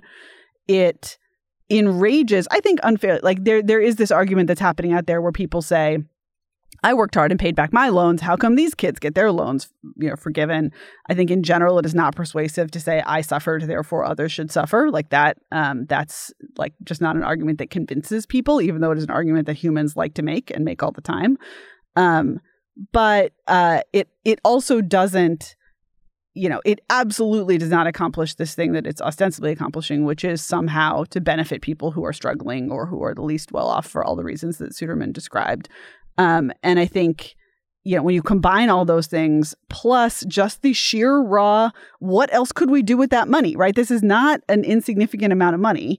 It enrages, I think, unfair. Like there, there is this argument that's happening out there where people say, I worked hard and paid back my loans. How come these kids get their loans, you know, forgiven? I think in general, it is not persuasive to say I suffered, therefore others should suffer. Like that, um, that's like just not an argument that convinces people, even though it is an argument that humans like to make and make all the time. Um, but uh, it it also doesn't you know, it absolutely does not accomplish this thing that it's ostensibly accomplishing, which is somehow to benefit people who are struggling or who are the least well off for all the reasons that Suderman described. Um, and I think, you know, when you combine all those things, plus just the sheer raw, what else could we do with that money, right? This is not an insignificant amount of money.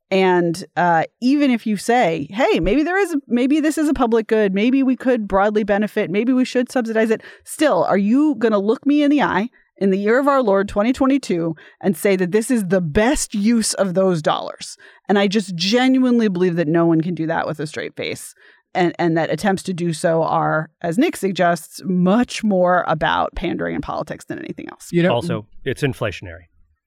And uh, even if you say, hey, maybe there is, maybe this is a public good, maybe we could broadly benefit, maybe we should subsidize it. Still, are you going to look me in the eye in the year of our Lord, twenty twenty-two, and say that this is the best use of those dollars? And I just genuinely believe that no one can do that with a straight face. And, and that attempts to do so are, as Nick suggests, much more about pandering and politics than anything else. You know, also, it's inflationary.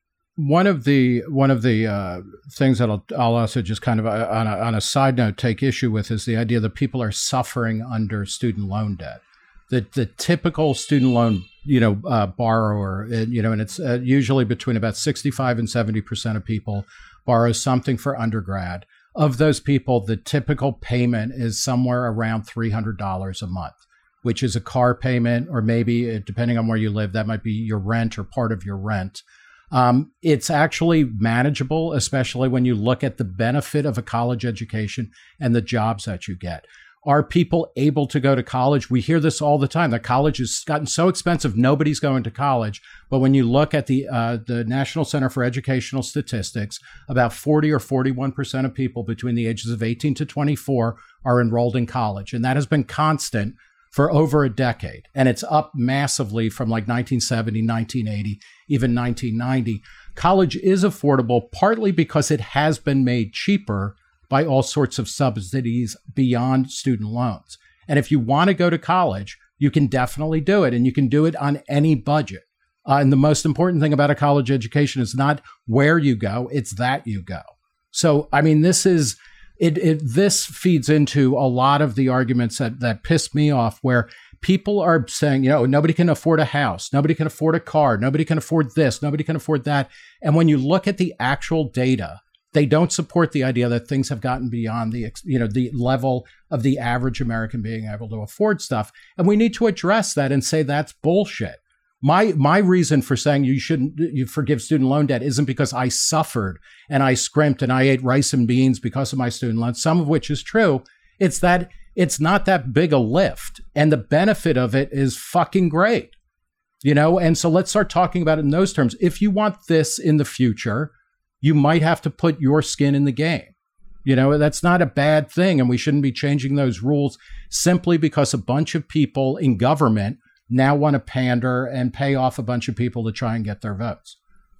One of the one of the uh, things that I'll, I'll also just kind of uh, on, a, on a side note take issue with is the idea that people are suffering under student loan debt. The the typical student loan you know uh, borrower, uh, you know, and it's uh, usually between about sixty-five and seventy percent of people borrow something for undergrad. Of those people, the typical payment is somewhere around three hundred dollars a month, which is a car payment, or maybe, depending on where you live, that might be your rent or part of your rent. Um, it's actually manageable, especially when you look at the benefit of a college education and the jobs that you get. Are people able to go to college? We hear this all the time, that college has gotten so expensive, nobody's going to college. But when you look at the uh, the National Center for Educational Statistics, about forty or forty-one percent of people between the ages of eighteen to twenty-four are enrolled in college. And that has been constant for over a decade. And it's up massively from like nineteen seventy, nineteen eighty, even nineteen ninety. College is affordable partly because it has been made cheaper by all sorts of subsidies beyond student loans. And if you want to go to college, you can definitely do it, and you can do it on any budget. Uh, and the most important thing about a college education is not where you go, it's that you go. So, I mean, this is, it, it this feeds into a lot of the arguments that, that piss me off, where people are saying, you know, nobody can afford a house, nobody can afford a car, nobody can afford this, nobody can afford that. And when you look at the actual data, they don't support the idea that things have gotten beyond the, you know, the level of the average American being able to afford stuff. And we need to address that and say that's bullshit. My my reason for saying you shouldn't you forgive student loan debt isn't because I suffered and I scrimped and I ate rice and beans because of my student loans, some of which is true. It's that it's not that big a lift, and the benefit of it is fucking great. You know, and so let's start talking about it in those terms. If you want this in the future, you might have to put your skin in the game. You know, that's not a bad thing, and we shouldn't be changing those rules simply because a bunch of people in government now want to pander and pay off a bunch of people to try and get their votes.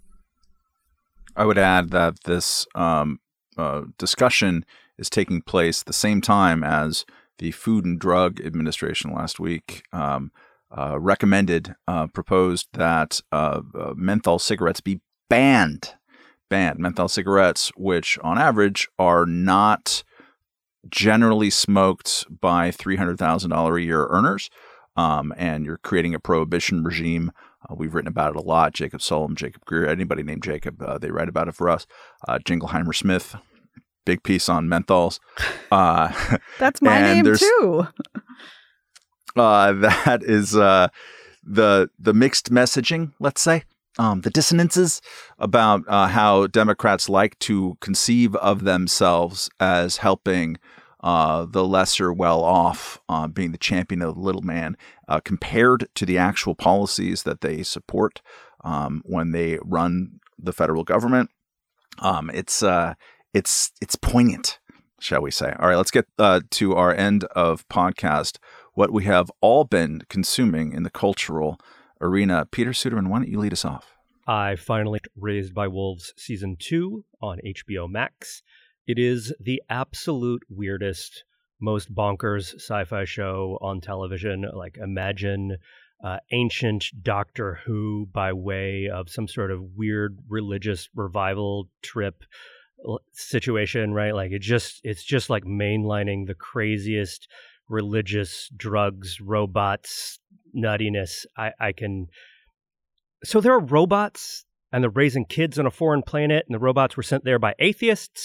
I would add that this um, uh, discussion is taking place at the same time as the Food and Drug Administration last week um, uh, recommended, uh, proposed that uh, uh, menthol cigarettes be banned. Banned. Menthol cigarettes, which on average are not generally smoked by three hundred thousand dollars a year earners. Um, and you're creating a prohibition regime. Uh, we've written about it a lot. Jacob Solom, Jacob Greer, anybody named Jacob, uh, they write about it for us. Uh, Jingleheimer Smith, big piece on menthols. Uh, That's my name too. uh, that is uh, the the mixed messaging, let's say. Um, the dissonances about uh, how Democrats like to conceive of themselves as helping uh, the lesser well-off, uh, being the champion of the little man, uh, compared to the actual policies that they support um, when they run the federal government. Um, it's uh, it's it's poignant, shall we say. All right, let's get uh, to our end of podcast, what we have all been consuming in the cultural arena. Peter Suderman, why don't you lead us off? I finally Raised by Wolves Season two on H B O Max. It is the absolute weirdest, most bonkers sci-fi show on television. Like, imagine uh, ancient Doctor Who by way of some sort of weird religious revival trip situation, right? Like, it just it's just like mainlining the craziest religious drugs, robots, nuttiness I, I can. So there are robots, and they're raising kids on a foreign planet, and the robots were sent there by atheists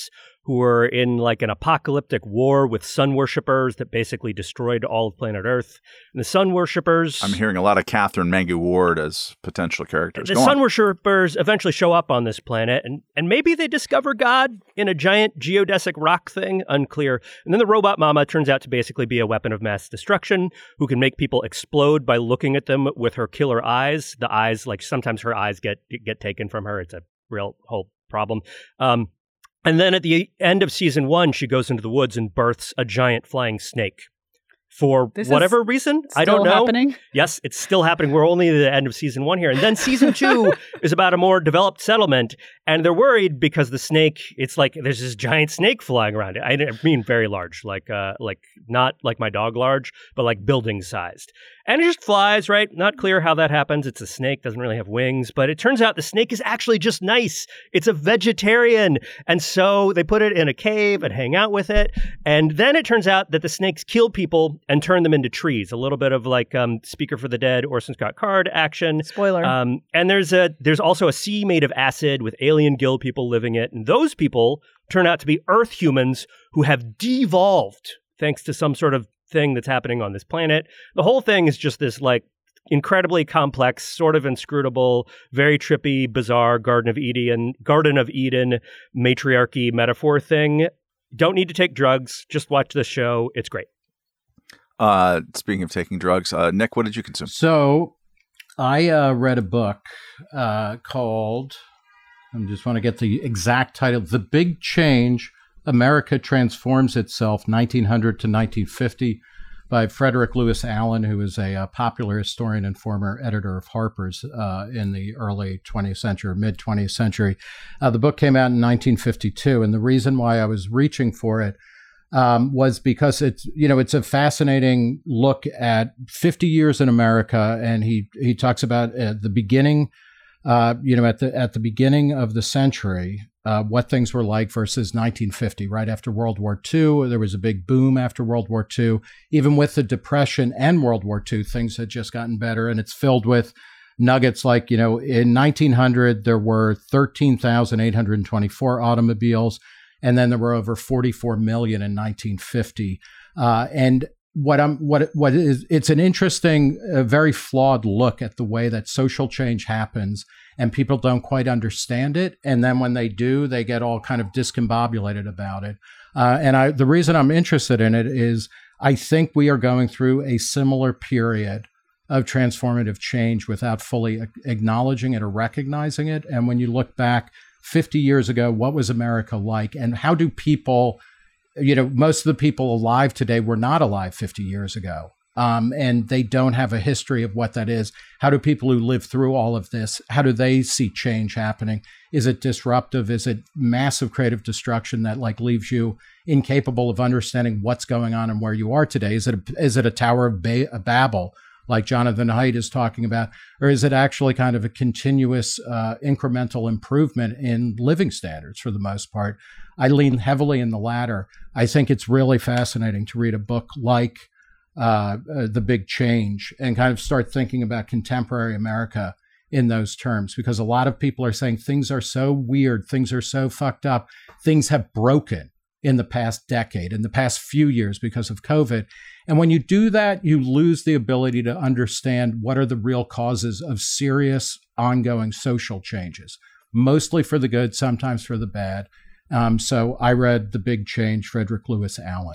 who were in like an apocalyptic war with sun worshippers that basically destroyed all of planet Earth. And the sun worshippers... I'm hearing a lot of Catherine Mangu Ward as potential characters. The Go sun on. worshippers eventually show up on this planet, and, and maybe they discover God in a giant geodesic rock thing, unclear. And then the robot mama turns out to basically be a weapon of mass destruction who can make people explode by looking at them with her killer eyes. The eyes, like sometimes her eyes get get taken from her. It's a real whole problem. Um, and then at the end of season one, she goes into the woods and births a giant flying snake. For This whatever is reason, Still I don't know. happening? Yes, it's still happening. We're only at the end of season one here. And then season two is about a more developed settlement. And they're worried because the snake, it's like there's this giant snake flying around it. I mean very large, like uh, like not like my dog large, but like building sized. And it just flies, right? Not clear how that happens. It's a snake, doesn't really have wings. But it turns out the snake is actually just nice. It's a vegetarian. And so they put it in a cave and hang out with it. And then it turns out that the snakes kill people and turn them into trees. A little bit of like um, Speaker for the Dead, Orson Scott Card action. Spoiler. Um, and there's a there's also a sea made of acid with alien gill people living it. And those people turn out to be Earth humans who have devolved thanks to some sort of thing that's happening on this planet. The whole thing is just this like incredibly complex, sort of inscrutable, very trippy, bizarre Garden of Eden, Garden of Eden matriarchy metaphor thing. Don't need to take drugs. Just watch this show. It's great. Uh, speaking of taking drugs, uh, Nick, what did you consume? So I uh, read a book uh, called, I just want to get the exact title, The Big Change, America Transforms Itself, nineteen hundred to nineteen fifty, by Frederick Lewis Allen, who is a, a popular historian and former editor of Harper's uh, in the early twentieth century, mid-twentieth century. Uh, the book came out in nineteen fifty-two, and the reason why I was reaching for it um, was because it's, you know, it's a fascinating look at fifty years in America, and he he talks about uh, the beginning, uh, you know, at the at the beginning of the century. Uh, what things were like versus nineteen fifty, right after World War Two. There was a big boom after World War Two. Even with the Depression and World War Two, things had just gotten better. And it's filled with nuggets like, you know, in nineteen hundred, there were thirteen thousand eight hundred twenty-four automobiles. And then there were over forty-four million in nineteen fifty. Uh, and what I'm, what, what is, it's an interesting, uh, very flawed look at the way that social change happens, and people don't quite understand it. And then when they do, they get all kind of discombobulated about it. Uh, and I, the reason I'm interested in it is I think we are going through a similar period of transformative change without fully acknowledging it or recognizing it. And when you look back fifty years ago, what was America like? And how do people, you know, most of the people alive today were not alive fifty years ago. Um, and they don't have a history of what that is. How do people who live through all of this, how do they see change happening? Is it disruptive? Is it massive creative destruction that like leaves you incapable of understanding what's going on and where you are today? Is it a, is it a Tower of ba- a Babel, like Jonathan Haidt is talking about? Or is it actually kind of a continuous uh, incremental improvement in living standards for the most part? I lean heavily in the latter. I think it's really fascinating to read a book like Uh, uh, The Big Change and kind of start thinking about contemporary America in those terms, because a lot of people are saying things are so weird, things are so fucked up, things have broken in the past decade, in the past few years because of COVID. And when you do that, you lose the ability to understand what are the real causes of serious ongoing social changes, mostly for the good, sometimes for the bad. Um, so I read The Big Change, Frederick Lewis Allen.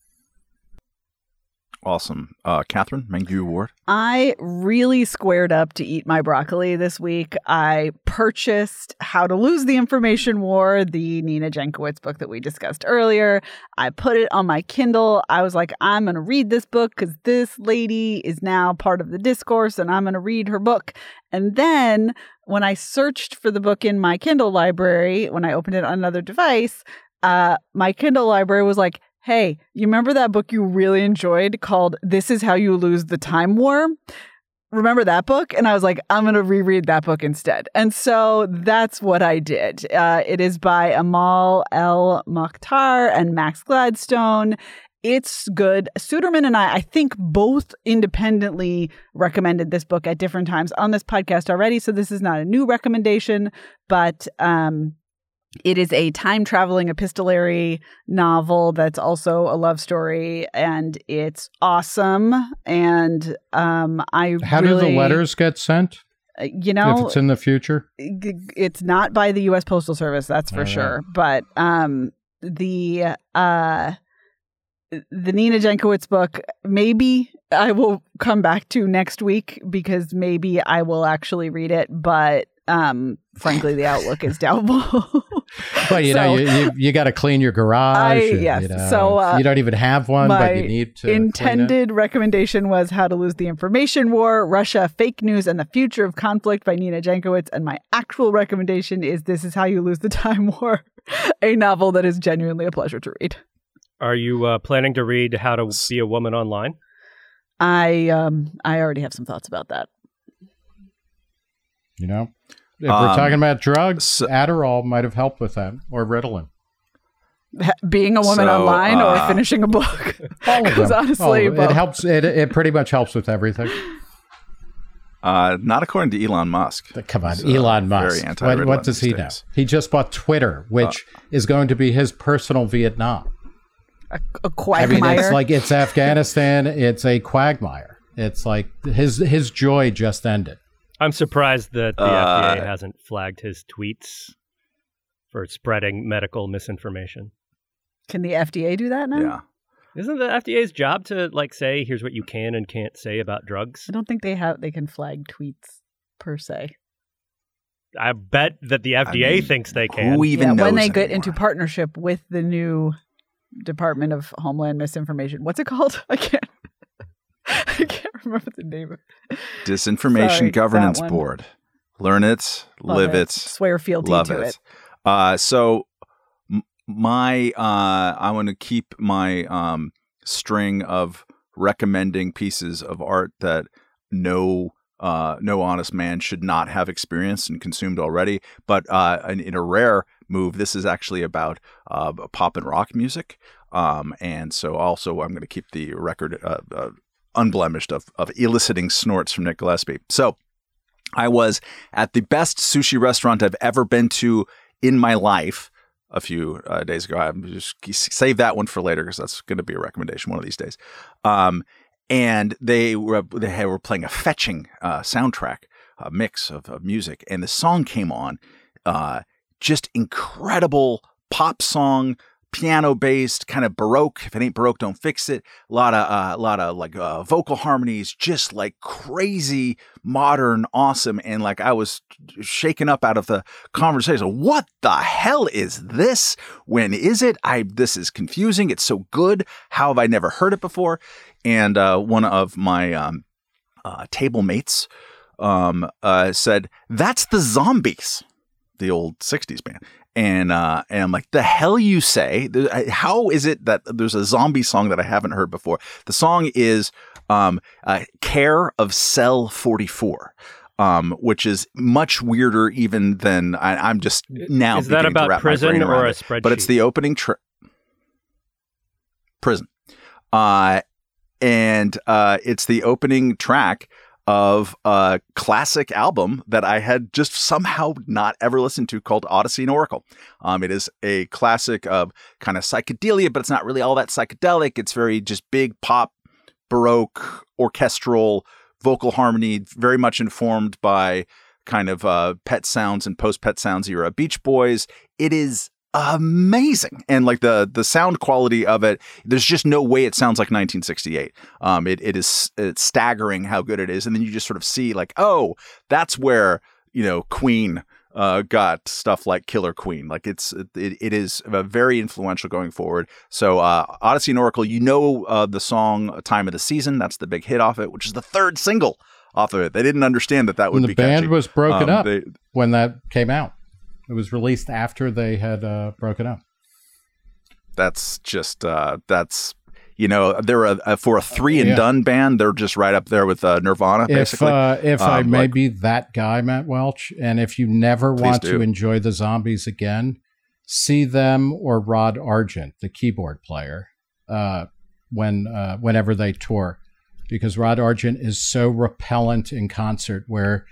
Awesome. Uh, Catherine Mangu Ward. I really squared up to eat my broccoli this week. I purchased How to Lose the Information War, the Nina Jankowicz book that we discussed earlier. I put it on my Kindle. I was like, I'm going to read this book because this lady is now part of the discourse and I'm going to read her book. And then when I searched for the book in my Kindle library, when I opened it on another device, uh, my Kindle library was like, hey, you remember that book you really enjoyed called This Is How You Lose the Time War? Remember that book? And I was like, I'm going to reread that book instead. And so that's what I did. Uh, it is by Amal El Mokhtar and Max Gladstone. It's good. Suderman and I, I think both independently recommended this book at different times on this podcast already. So this is not a new recommendation, but um, It is a time-traveling epistolary novel that's also a love story, and it's awesome. And um, I How really, do the letters get sent? You know, if it's in the future, it's not by the U S Postal Service, that's for All sure. right. But um, the uh, the Nina Jankowicz book, maybe I will come back to next week because maybe I will actually read it. But um, frankly, the outlook is doubtful. Well, you So- know, you you, you got to clean your garage. I- and, yes. you know, So, uh, you don't even have one, my but you need to. clean it. Intended recommendation was How to Lose the Information War, Russia, Fake News, and the Future of Conflict by Nina Jankowicz. And my actual recommendation is This Is How You Lose the Time War, a novel that is genuinely a pleasure to read. Are you uh, planning to read How to Be a Woman Online? I um I already have some thoughts about that. You know, if Um, we're talking about drugs, so- Adderall might have helped with that, or Ritalin. Ha- Being a woman So, online or uh, finishing a book. All of Because them. honestly, All of them. both. it helps. It it pretty much helps with everything. Uh, not according to Elon Musk. Come on, He's, uh, Elon very Musk. What, anti-Ritalin what does he these know? days. He just bought Twitter, which is going to be his personal Vietnam. A, a I mean, quagmire. it's like it's Afghanistan. It's a quagmire. It's like his his joy just ended. I'm surprised that the Uh, F D A hasn't flagged his tweets for spreading medical misinformation. Can the F D A do that now? Yeah. Isn't the F D A's job to like say, here's what you can and can't say about drugs? I don't think they have. They can flag tweets per se. I bet that the F D A I mean, thinks they can. Who even yeah, knows when they get anymore? into partnership with the new Department of Homeland Misinformation. What's it called? I can't. I can't remember the name of it. Disinformation Sorry, Governance that one. Board. Learn it, Love live it, Swear fealty love to it. it. Uh, so m- my uh, I want to keep my um, string of recommending pieces of art that no uh, no honest man should not have experienced and consumed already. But uh, in, in a rare move, this is actually about uh, pop and rock music. Um, and so also I'm going to keep the record uh, uh, unblemished of, of eliciting snorts from Nick Gillespie. So I was at the best sushi restaurant I've ever been to in my life a few uh, days ago. I'm just save that one for later because that's going to be a recommendation one of these days. Um, and they were they were playing a fetching uh, soundtrack, a mix of, of music, and the song came on. Uh, just incredible pop song. Piano-based, kind of Baroque. If it ain't Baroque, don't fix it. A lot of, uh, a lot of like uh, vocal harmonies, just like crazy, modern, awesome. And like I was shaken up out of the conversation. What the hell is this? When is it? I this is confusing. It's so good. How have I never heard it before? And uh, one of my um, uh, table mates um, uh, said, "That's the Zombies," the old sixties band. And uh, and I'm like, the hell you say? How is it that there's a zombie song that I haven't heard before? The song is um, uh, Care of Cell forty-four, um, which is much weirder even than I, I'm just now Is that beginning to about wrap my prison brain or around a it. spreadsheet? But it's the opening tra- prison. Uh, and uh, it's the opening track of a classic album that I had just somehow not ever listened to called Odyssey and Oracle. Um, it is a classic of kind of psychedelia, but it's not really all that psychedelic. It's very just big pop, Baroque, orchestral, vocal harmony, very much informed by kind of uh, Pet Sounds and post-Pet Sounds era Beach Boys. It is amazing. And like the the sound quality of it, there's just no way it sounds like nineteen sixty-eight. Um, it it is it's staggering how good it is. And then you just sort of see like, oh, that's where, you know, Queen uh, got stuff like Killer Queen. Like it's it, it is very influential going forward. So uh, Odyssey and Oracle, you know uh, the song Time of the Season. That's the big hit off it, which is the third single off of it. They didn't understand that that would When the be band catchy. was broken Um, up they- when that came out. It was released after they had uh, broken up. That's just uh, that's you know they're a, a for a three and Yeah. done band. They're just right up there with uh, Nirvana, If basically. uh, if I Um, may like- be that guy, Matt Welch, and if you never Please want do. to enjoy the Zombies again, see them or Rod Argent, the keyboard player, uh, when uh, whenever they tour, because Rod Argent is so repellent in concert, where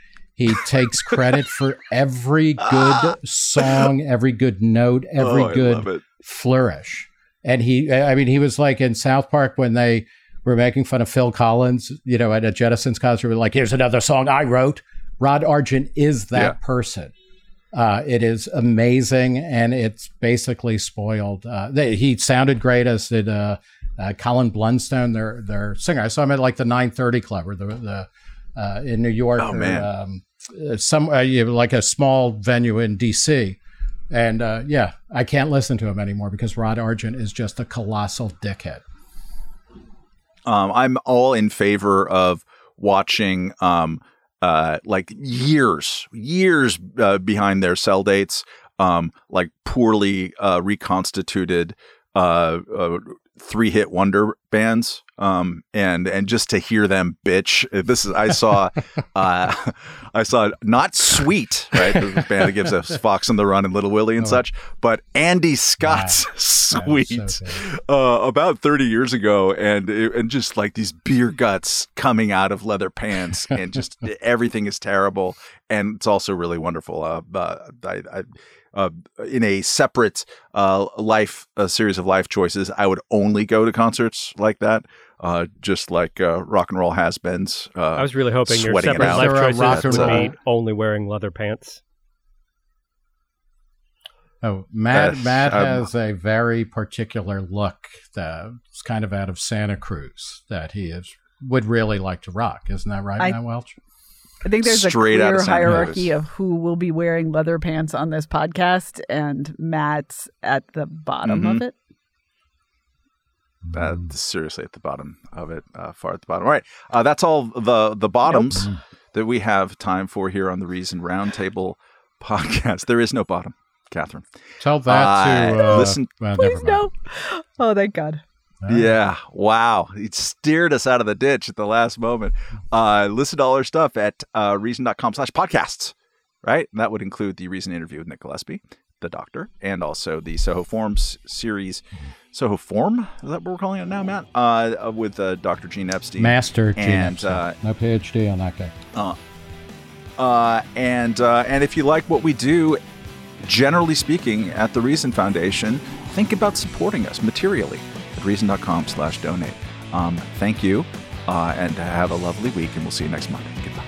He takes credit for every good song, every good note, every Oh, I good love it. flourish. And he, I mean, he was like in South Park when they were making fun of Phil Collins, you know, at a Jettisons concert, like, here's another song I wrote. Rod Argent is that Yeah. person. Uh, it is amazing, and it's basically spoiled. Uh, they, he sounded great, as did uh, uh, Colin Blunstone, their their singer. I saw him at like the nine thirty Club or the the uh, in New York, Oh, or man. um, some uh, you know, like a small venue in D C. And uh, yeah, I can't listen to him anymore because Rod Argent is just a colossal dickhead. Um, I'm all in favor of watching um, uh, like years, years uh, behind their cell dates, um, like poorly uh, reconstituted uh, uh, three-hit wonder bands, um, and and just to hear them bitch. This is I saw, uh, I saw not Sweet, right, the band that gives us Fox on the Run and Little Willie and Oh. such, but Andy Scott's Wow. Sweet. That was so good. Uh, about thirty years ago, and and just like these beer guts coming out of leather pants, and just everything is terrible, and it's also really wonderful. Uh, uh, I, I, uh, in a separate uh, life, a series of life choices, I would only go to concerts like that, uh, just like uh, rock and roll has-beens. Uh, I was really hoping your sweating it separate out. life Is there a choices rock would and be only wearing leather pants. Oh, Matt, Uh, Matt um, has a very particular look that's kind of out of Santa Cruz that he is would really like to rock. Isn't that right, I- Matt Welch? I think there's Straight a out clear of Santa hierarchy Cruz. of who will be wearing leather pants on this podcast, and Matt's at the bottom of Mhm. it. uh, seriously at the bottom of it, uh, far at the bottom. All right, uh, that's all the the bottoms that we have time for here on the Reason Roundtable podcast. There is no bottom, Catherine. Tell that to Uh, uh, listen- well, Please never mind. no. Oh, thank God. All right. Yeah. Wow. It steered us out of the ditch at the last moment. Uh, listen to all our stuff at uh, reason.com slash podcasts, right? And that would include the Reason interview with Nick Gillespie, the doctor, and also the Soho Forms series. Soho Form? Is that what we're calling it now, Matt? Uh, with uh, Doctor Gene Epstein. Master Gene And, Epstein. uh, No P H D on that guy. Uh, uh, and uh, and if you like what we do, generally speaking, at the Reason Foundation, think about supporting us materially at reason.com slash donate. Um, thank you, uh, and have a lovely week, and we'll see you next Monday. Goodbye.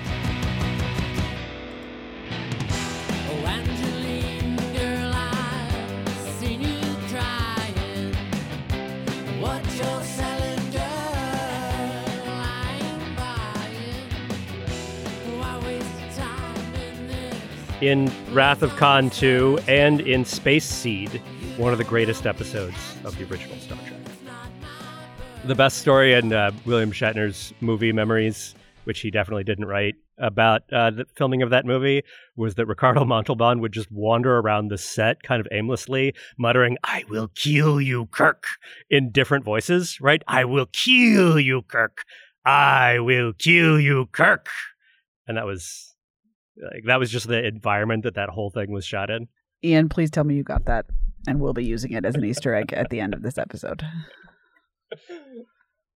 Oh, Angeline, girl, I've seen you crying. What you're selling, girl, I ain't buying. Why waste time in this? In Wrath of Khan two and in Space Seed, one of the greatest episodes of the original Star Trek. The best story in uh, William Shatner's movie Memories, which he definitely didn't write, about uh, the filming of that movie was that Ricardo Montalban would just wander around the set kind of aimlessly, muttering, "I will kill you, Kirk," in different voices, right? "I will kill you, Kirk. I will kill you, Kirk." And that was like, that was just the environment that that whole thing was shot in. Ian, please tell me you got that, and we'll be using it as an Easter egg at the end of this episode.